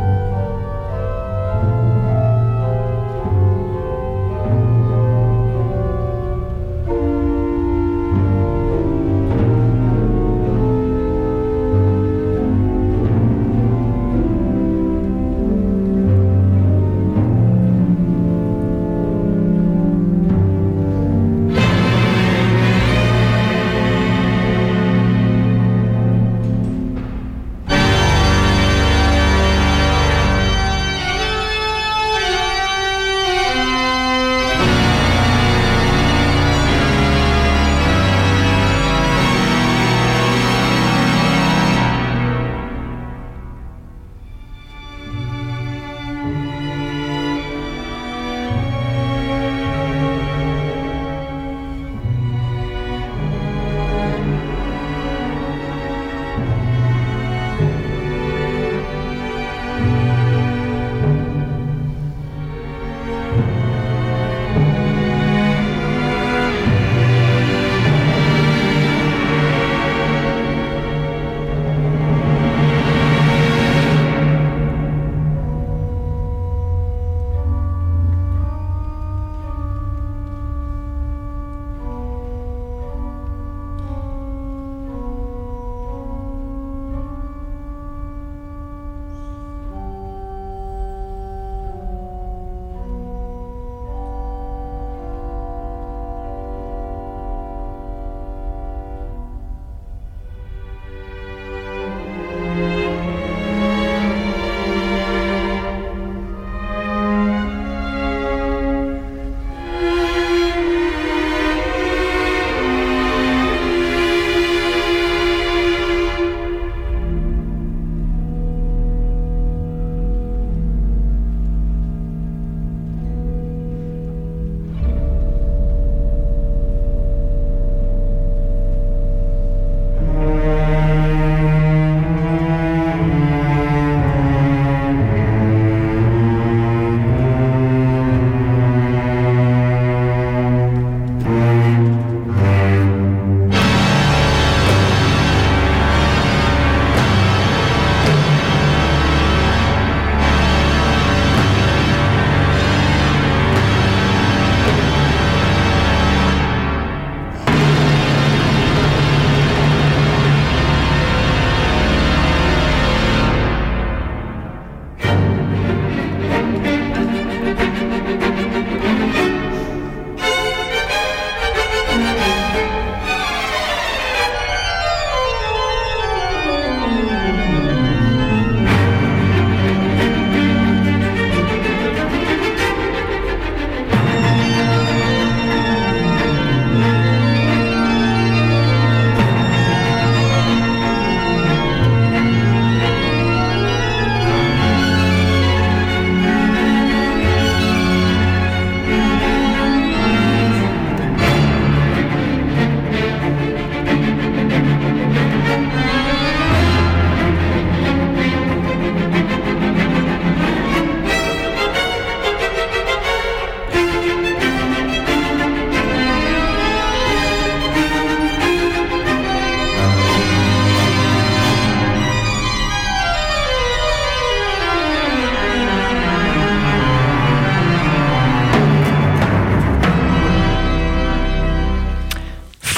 Thank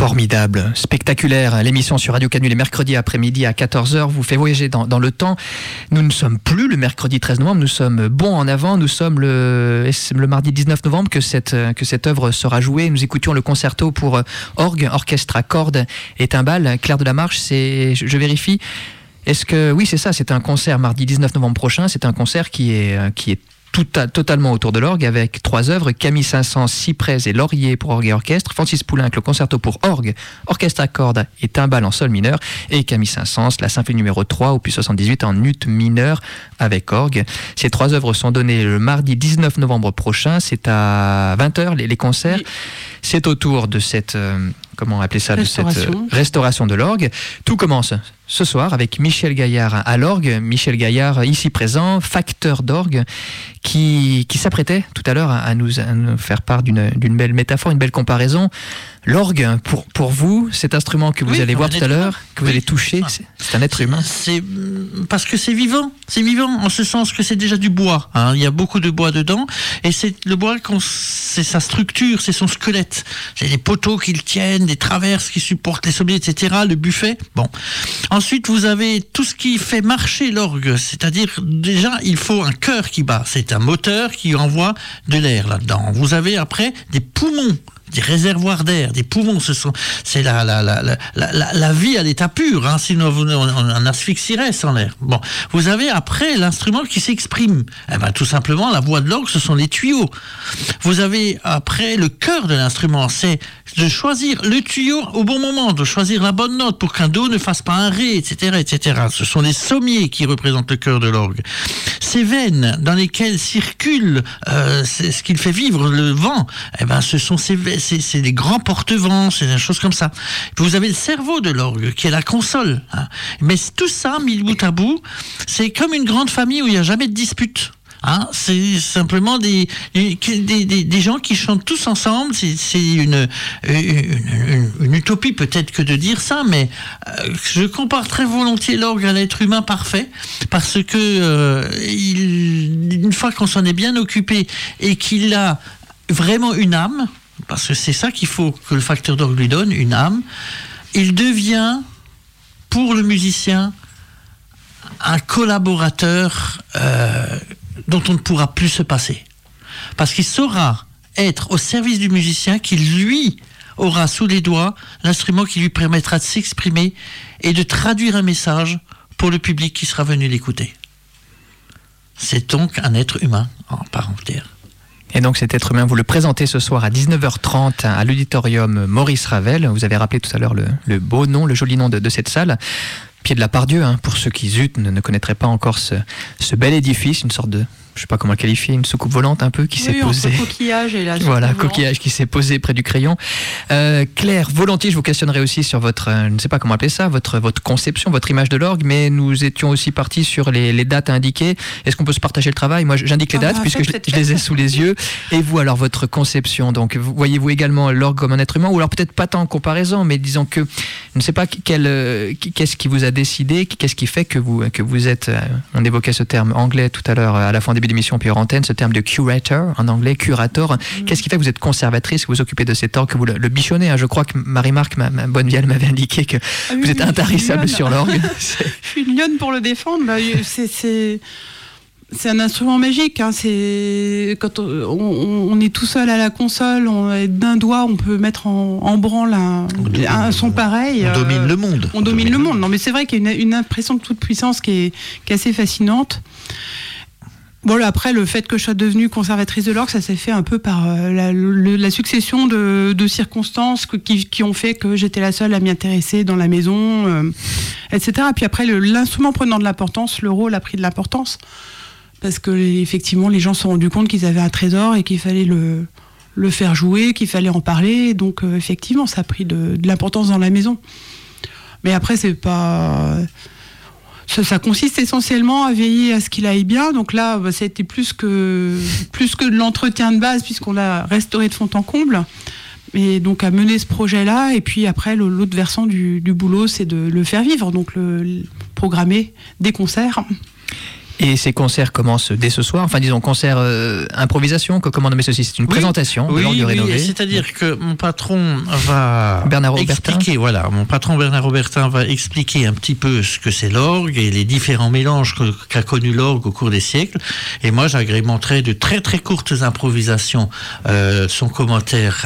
Formidable, spectaculaire. L'émission sur Radio Canu les mercredis après-midi à quatorze heures vous fait voyager dans, dans le temps. Nous ne sommes plus le mercredi treize novembre, nous sommes bons en avant. Nous sommes le, le mardi dix-neuf novembre que cette, que cette œuvre sera jouée. Nous écoutions le concerto pour orgue, orchestre à cordes et timbales. Claire de la Marche, c'est, je, je vérifie. Est-ce que, oui, c'est ça, c'est un concert mardi dix-neuf novembre prochain. C'est un concert qui est, qui est Tout à, totalement autour de l'orgue avec trois œuvres, Camille Saint-Saëns, Cyprès et Laurier pour orgue et orchestre, Francis Poulenc, le concerto pour orgue, orchestre à cordes et timbales en sol mineur, et Camille Saint-Saëns, la symphonie numéro trois, opus soixante-dix-huit en ut mineur avec orgue. Ces trois œuvres sont données le mardi dix-neuf novembre prochain, c'est à vingt heures les, les concerts. Oui. C'est autour de cette, euh, comment appeler ça, de cette euh, restauration de l'orgue. Tout commence ce soir avec Michel Gaillard à l'orgue. Michel Gaillard, ici présent, facteur d'orgue, qui, qui s'apprêtait tout à l'heure à, à, nous, à nous faire part d'une, d'une belle métaphore, une belle comparaison. L'orgue, pour, pour vous, cet instrument que vous oui, allez voir tout à l'heure, que vous oui, allez toucher, c'est, c'est un être humain. C'est, parce que c'est vivant, c'est vivant en ce sens que c'est déjà du bois. Hein. Il y a beaucoup de bois dedans, et c'est le bois, c'est sa structure, c'est son squelette. C'est les poteaux qui le tiennent, des traverses qui supportent les sommets, et cetera. Le buffet. Bon. Ensuite, vous avez tout ce qui fait marcher l'orgue, c'est-à-dire déjà, il faut un cœur qui bat. C'est un moteur qui envoie de l'air là-dedans. Vous avez après des poumons, des réservoirs d'air, des poumons, ce sont, c'est la, la, la, la, la, la vie à l'état pur, hein, sinon on, on, on asphyxierait sans l'air. Bon, vous avez après l'instrument qui s'exprime. Eh ben, tout simplement, la voix de l'orgue, ce sont les tuyaux. Vous avez après le cœur de l'instrument, c'est de choisir le tuyau au bon moment, de choisir la bonne note pour qu'un do ne fasse pas un ré, et cetera, et cetera. Ce sont les sommiers qui représentent le cœur de l'orgue. Ces veines dans lesquelles circule euh, c'est ce qu'il fait vivre le vent, eh ben, ce sont ces veines. C'est, c'est des grands porte-vents, c'est des choses comme ça. Puis vous avez le cerveau de l'orgue, qui est la console. Hein. Mais tout ça, mis bout à bout, c'est comme une grande famille où il n'y a jamais de dispute. Hein, c'est simplement des, des, des, des gens qui chantent tous ensemble. C'est, c'est une, une, une, une utopie peut-être que de dire ça, mais euh, je compare très volontiers l'orgue à l'être humain parfait, parce que euh, il, une fois qu'on s'en est bien occupé et qu'il a vraiment une âme, parce que c'est ça qu'il faut que le facteur d'orgue lui donne, une âme, il devient, pour le musicien, un collaborateur euh, dont on ne pourra plus se passer. Parce qu'il saura être au service du musicien qui, lui, aura sous les doigts l'instrument qui lui permettra de s'exprimer et de traduire un message pour le public qui sera venu l'écouter. C'est donc un être humain en part entière. Et donc cet être humain, vous le présentez ce soir à dix-neuf heures trente à l'auditorium Maurice Ravel. Vous avez rappelé tout à l'heure le, le beau nom, le joli nom de, de cette salle. Pied de la Pardieu, hein, pour ceux qui, zut, ne, ne connaîtraient pas encore ce, ce bel édifice, une sorte de, je sais pas comment le qualifier, une soucoupe volante un peu qui oui, s'est posée. Oui, coquillage et la Voilà, coquillage qui s'est posé près du crayon. Euh, Claire, volontiers, je vous questionnerai aussi sur votre, euh, je ne sais pas comment appeler ça, votre, votre conception, votre image de l'orgue, mais nous étions aussi partis sur les, les dates à indiquer. Est-ce qu'on peut se partager le travail ? Moi, j'indique les dates, ah, puisque fait, je, je les ai sous les yeux. Et vous, alors, votre conception, donc, voyez-vous également l'orgue comme un être humain, ou alors peut-être pas tant en comparaison, mais disons que, je ne sais pas quel, euh, qu'est-ce qui vous a décidé, qu'est-ce qui fait que vous, que vous êtes, euh, on évoquait ce terme anglais tout à l'heure, à la fin, début d'émission, puis hors antenne, ce terme de curator, en anglais, curator. Mmh. Qu'est-ce qui fait que vous êtes conservatrice, que vous vous occupez de cet orgue, que vous le, le bichonnez, hein. Je crois que Marie-Marc, ma, ma bonne vieille, m'avait indiqué que ah oui, vous êtes intarissable sur l'orgue. Je suis une lionne pour le défendre. Bah, c'est, c'est, c'est un instrument magique. Hein. C'est, quand on, on, on est tout seul à la console, on, d'un doigt, on peut mettre en, en branle un, un son pareil. On domine euh, le monde. On, on domine, domine le monde. Non, mais c'est vrai qu'il y a une, une impression de toute puissance qui est, qui est assez fascinante. Bon, là, après, le fait que je sois devenue conservatrice de l'orgue, ça s'est fait un peu par euh, la, le, la succession de, de circonstances que, qui, qui ont fait que j'étais la seule à m'y intéresser dans la maison, euh, et cetera. Puis après, le, l'instrument prenant de l'importance, le rôle a pris de l'importance. Parce que, effectivement, les gens se sont rendus compte qu'ils avaient un trésor et qu'il fallait le, le faire jouer, qu'il fallait en parler. Donc, euh, effectivement, ça a pris de, de l'importance dans la maison. Mais après, c'est pas... Ça, ça consiste essentiellement à veiller à ce qu'il aille bien. Donc là, bah, ça a été plus que, plus que de l'entretien de base, puisqu'on l'a restauré de fond en comble. Et donc à mener ce projet-là. Et puis après, le, l'autre versant du, du boulot, c'est de le faire vivre. Donc le, le programmer des concerts. Et ces concerts commencent dès ce soir, enfin disons concert euh, improvisation, comment nommer ceci? C'est une oui. présentation de oui, l'orgue oui, rénové. C'est-à-dire que mon patron va Bernard expliquer, voilà, mon patron Bernard Robertin va expliquer un petit peu ce que c'est l'orgue et les différents mélanges que, qu'a connu l'orgue au cours des siècles. Et moi, j'agrémenterai de très très courtes improvisations, euh, son commentaire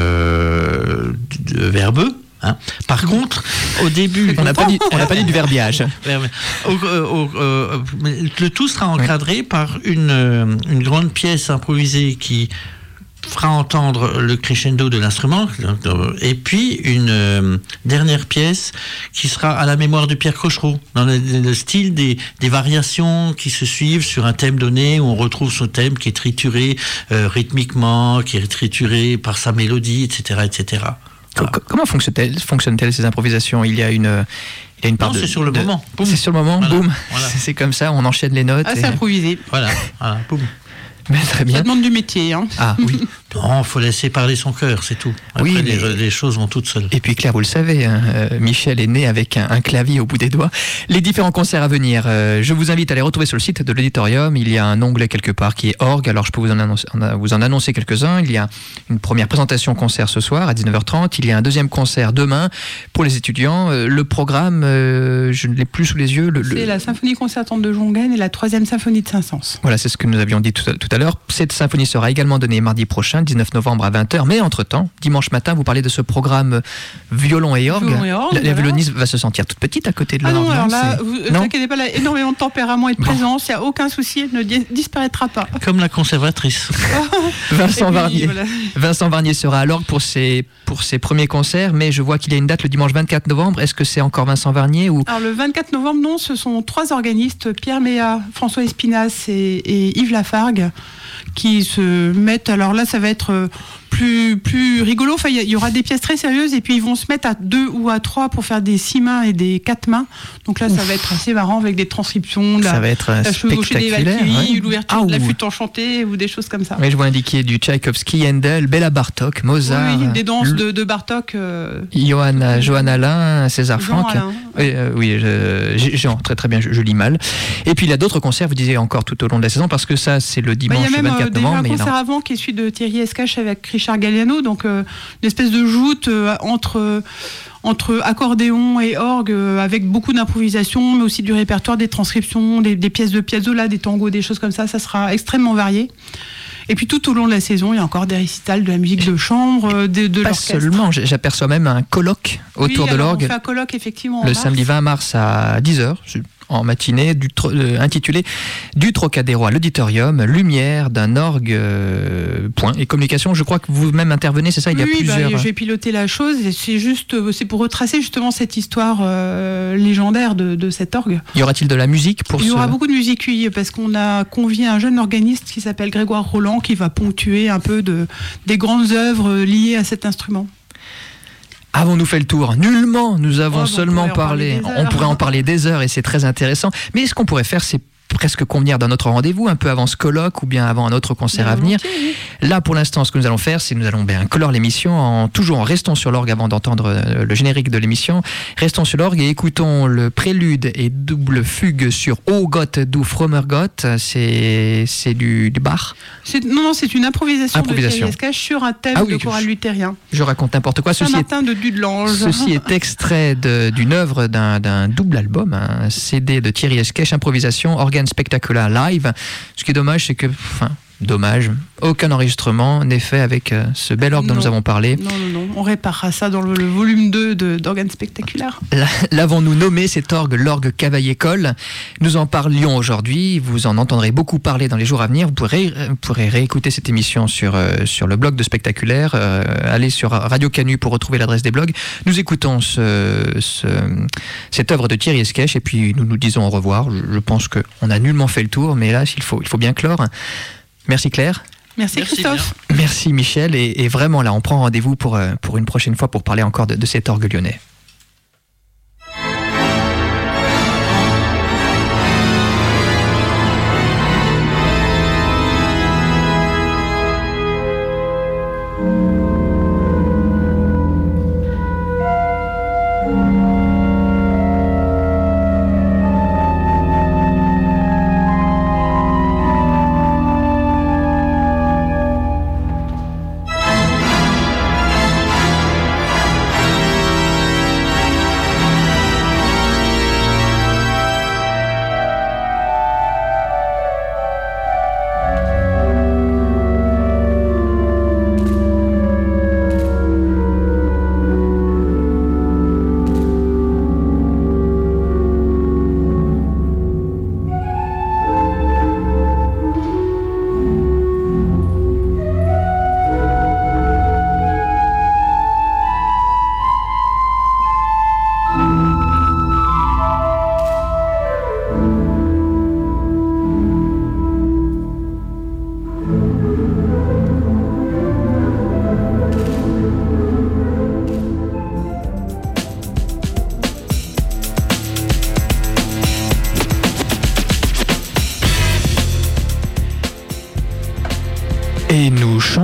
euh, verbeux. Hein. Par contre, au début, on n'a pas dit, on n'a pas dit du verbiage. au, au, au, le tout sera encadré oui. par une, une grande pièce improvisée qui fera entendre le crescendo de l'instrument, et puis une euh, dernière pièce qui sera à la mémoire de Pierre Cochereau, dans le, le style des, des variations qui se suivent sur un thème donné, où on retrouve son thème qui est trituré euh, rythmiquement, qui est trituré par sa mélodie, et cetera, et cetera. Voilà. Comment fonctionnent-elles, fonctionnent-elles ces improvisations? Il y a une, il y a une part non, de... c'est sur le de, moment. Boum. C'est sur le moment, voilà. boum. Voilà. C'est, c'est comme ça, on enchaîne les notes. Ah, et... c'est improvisé. Voilà, voilà, boum. Mais très bien. Ça demande du métier. Hein. Ah oui. Non, il faut laisser parler son cœur, c'est tout. Après, oui, les, mais... les choses vont toutes seules. Et puis Claire, vous le savez, hein, euh, Michel est né avec un, un clavier au bout des doigts. Les différents concerts à venir, euh, je vous invite à les retrouver sur le site de l'auditorium. Il y a un onglet quelque part qui est orgue, alors je peux vous en annoncer, vous en annoncer quelques-uns. Il y a une première présentation concert ce soir à dix-neuf heures trente. Il y a un deuxième concert demain pour les étudiants. Euh, le programme, euh, je ne l'ai plus sous les yeux. Le, c'est le... la symphonie concertante de Jongen et la troisième symphonie de Saint-Saëns. Voilà, c'est ce que nous avions dit tout à, tout à l'heure. Cette symphonie sera également donnée mardi prochain, dix-neuf novembre à vingt heures. Mais entre-temps, dimanche matin, vous parlez de ce programme violon et orgue. Violon et orgue la, la voilà. violoniste va se sentir toute petite à côté de l'orgue. Ah non, alors là, c'est... vous ne vous inquiétez pas, là, énormément de tempérament et de présence, il n'y a aucun souci, elle ne di- disparaîtra pas. Comme la conservatrice. Vincent puis, Varnier. voilà. Vincent Varnier sera à l'orgue pour ses, pour ses premiers concerts, mais je vois qu'il y a une date le dimanche vingt-quatre novembre. Est-ce que c'est encore Vincent Varnier ou... Alors le vingt-quatre novembre, non, ce sont trois organistes, Pierre Méat, François Espinasse et, et Yves Lafargue, qui se mettent, alors là ça va être plus, plus rigolo, enfin il y, y aura des pièces très sérieuses et puis ils vont se mettre à deux ou à trois pour faire des six mains et des quatre mains, donc là Ouf. ça va être assez marrant avec des transcriptions, ça la, va être la chevauchée des Valkyries, ouais. l'ouverture ah, de la ou... flûte enchantée ou des choses comme ça. Oui, je vois indiquer du Tchaïkovski, Handel, Béla Bartok, Mozart, oui, des danses l... de, de Bartok, euh... Johann, Johann Alain, César Jean Franck. Alain. Oui, euh, oui je, Jean, très très bien, je, je lis mal. Et puis il y a d'autres concerts, vous disiez encore tout au long de la saison, parce que ça c'est le dimanche bah, il y a même, vingt-quatre euh, novembre. Il y a un concert avant qui est celui de Thierry Escache avec Richard Galliano, donc euh, une espèce de joute euh, entre, euh, entre accordéon et orgue, euh, avec beaucoup d'improvisation, mais aussi du répertoire, des transcriptions, des, des pièces de piazzolla, des tangos, des choses comme ça, ça sera extrêmement varié. Et puis tout au long de la saison, il y a encore des récitals de la musique de chambre, de, de Pas l'orchestre. seulement, j'aperçois même un colloque autour oui, de alors l'orgue. On fait un colloque effectivement en le mars. samedi vingt mars à dix heures. En matinée, du tro- euh, intitulé Du Trocadéro à l'auditorium, lumière d'un orgue, euh, point et communication. Je crois que vous-même intervenez, c'est ça, il y a oui, plusieurs. Bah, j'ai piloté la chose et c'est juste, c'est pour retracer justement cette histoire euh, légendaire de, de cet orgue. Y aura-t-il de la musique pour Il y ce... aura beaucoup de musique, oui, parce qu'on a convié un jeune organiste qui s'appelle Grégoire Roland qui va ponctuer un peu de, des grandes œuvres liées à cet instrument. Avons-nous fait le tour? Nullement, nous avons oh, seulement on parlé. parler on pourrait en parler des heures et c'est très intéressant. Mais ce qu'on pourrait faire, c'est presque convenir d'un autre rendez-vous, un peu avant ce colloque ou bien avant un autre concert bien à venir. Oui. Là, pour l'instant, ce que nous allons faire, c'est nous allons bien clore l'émission en toujours en restant sur l'orgue avant d'entendre le générique de l'émission. Restons sur l'orgue et écoutons le prélude et double fugue sur O Gott, du frommer Gott. C'est, c'est du, du Bach. C'est, non, non, c'est une improvisation, improvisation. de Thierry Escache sur un thème ah oui, de chorale luthérien. Je raconte n'importe quoi. Ceci Saint-Martin est, de Dudelange. Ceci est extrait de, d'une œuvre d'un, d'un double album, un C D de Thierry Escache, improvisation, organe spectaculaire live. Ce qui est dommage, c'est que... Enfin, dommage, aucun enregistrement n'est fait avec euh, ce bel orgue dont non. nous avons parlé. Non, non, non, on réparera ça dans le, le volume deux de, d'organes spectaculaires. L'avons-nous nommé, cet orgue, l'orgue Cavaillé-Coll. Nous en parlions aujourd'hui, vous en entendrez beaucoup parler dans les jours à venir. Vous pourrez, vous pourrez réécouter cette émission sur, euh, sur le blog de Spectaculaire, euh, allez sur Radio Canu pour retrouver l'adresse des blogs. Nous écoutons ce, ce, cette œuvre de Thierry Escache et puis nous nous disons au revoir. Je, je pense qu'on a nullement fait le tour, mais là, il faut, il faut bien clore. Merci Claire. Merci, Merci Christophe. Bien. Merci Michel. Et, et vraiment là, on prend rendez-vous pour, pour une prochaine fois pour parler encore de, de cet orgue lyonnais.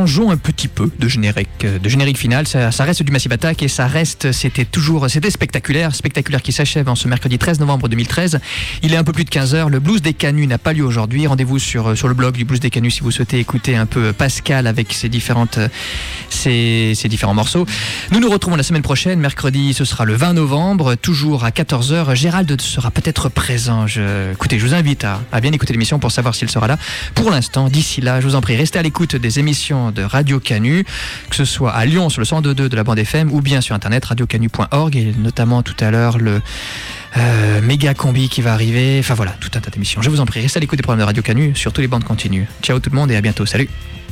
changeons un petit peu de générique, de générique final. Ça, ça reste du Massive Attack et ça reste, c'était toujours, c'était spectaculaire, spectaculaire qui s'achève en ce mercredi treize novembre deux mille treize. Il est un peu plus de quinze heures. Le Blues des Canuts n'a pas lieu aujourd'hui. Rendez-vous sur, sur le blog du Blues des Canuts si vous souhaitez écouter un peu Pascal avec ses, différentes, ses, ses différents morceaux. Nous nous retrouvons la semaine prochaine. Mercredi, ce sera le vingt novembre, toujours à quatorze heures. Gérald sera peut-être présent. Je, écoutez, je vous invite à, à bien écouter l'émission pour savoir s'il sera là. Pour l'instant, d'ici là, je vous en prie, restez à l'écoute des émissions de Radio Canu, que ce soit à Lyon sur le cent deux virgule deux de la bande F M ou bien sur internet radio canu point org, et notamment tout à l'heure le euh, méga combi qui va arriver. Enfin voilà, tout un tas d'émissions. Je vous en prie, restez à l'écoute des programmes de Radio Canu sur toutes les bandes continues. Ciao tout le monde et à bientôt. Salut.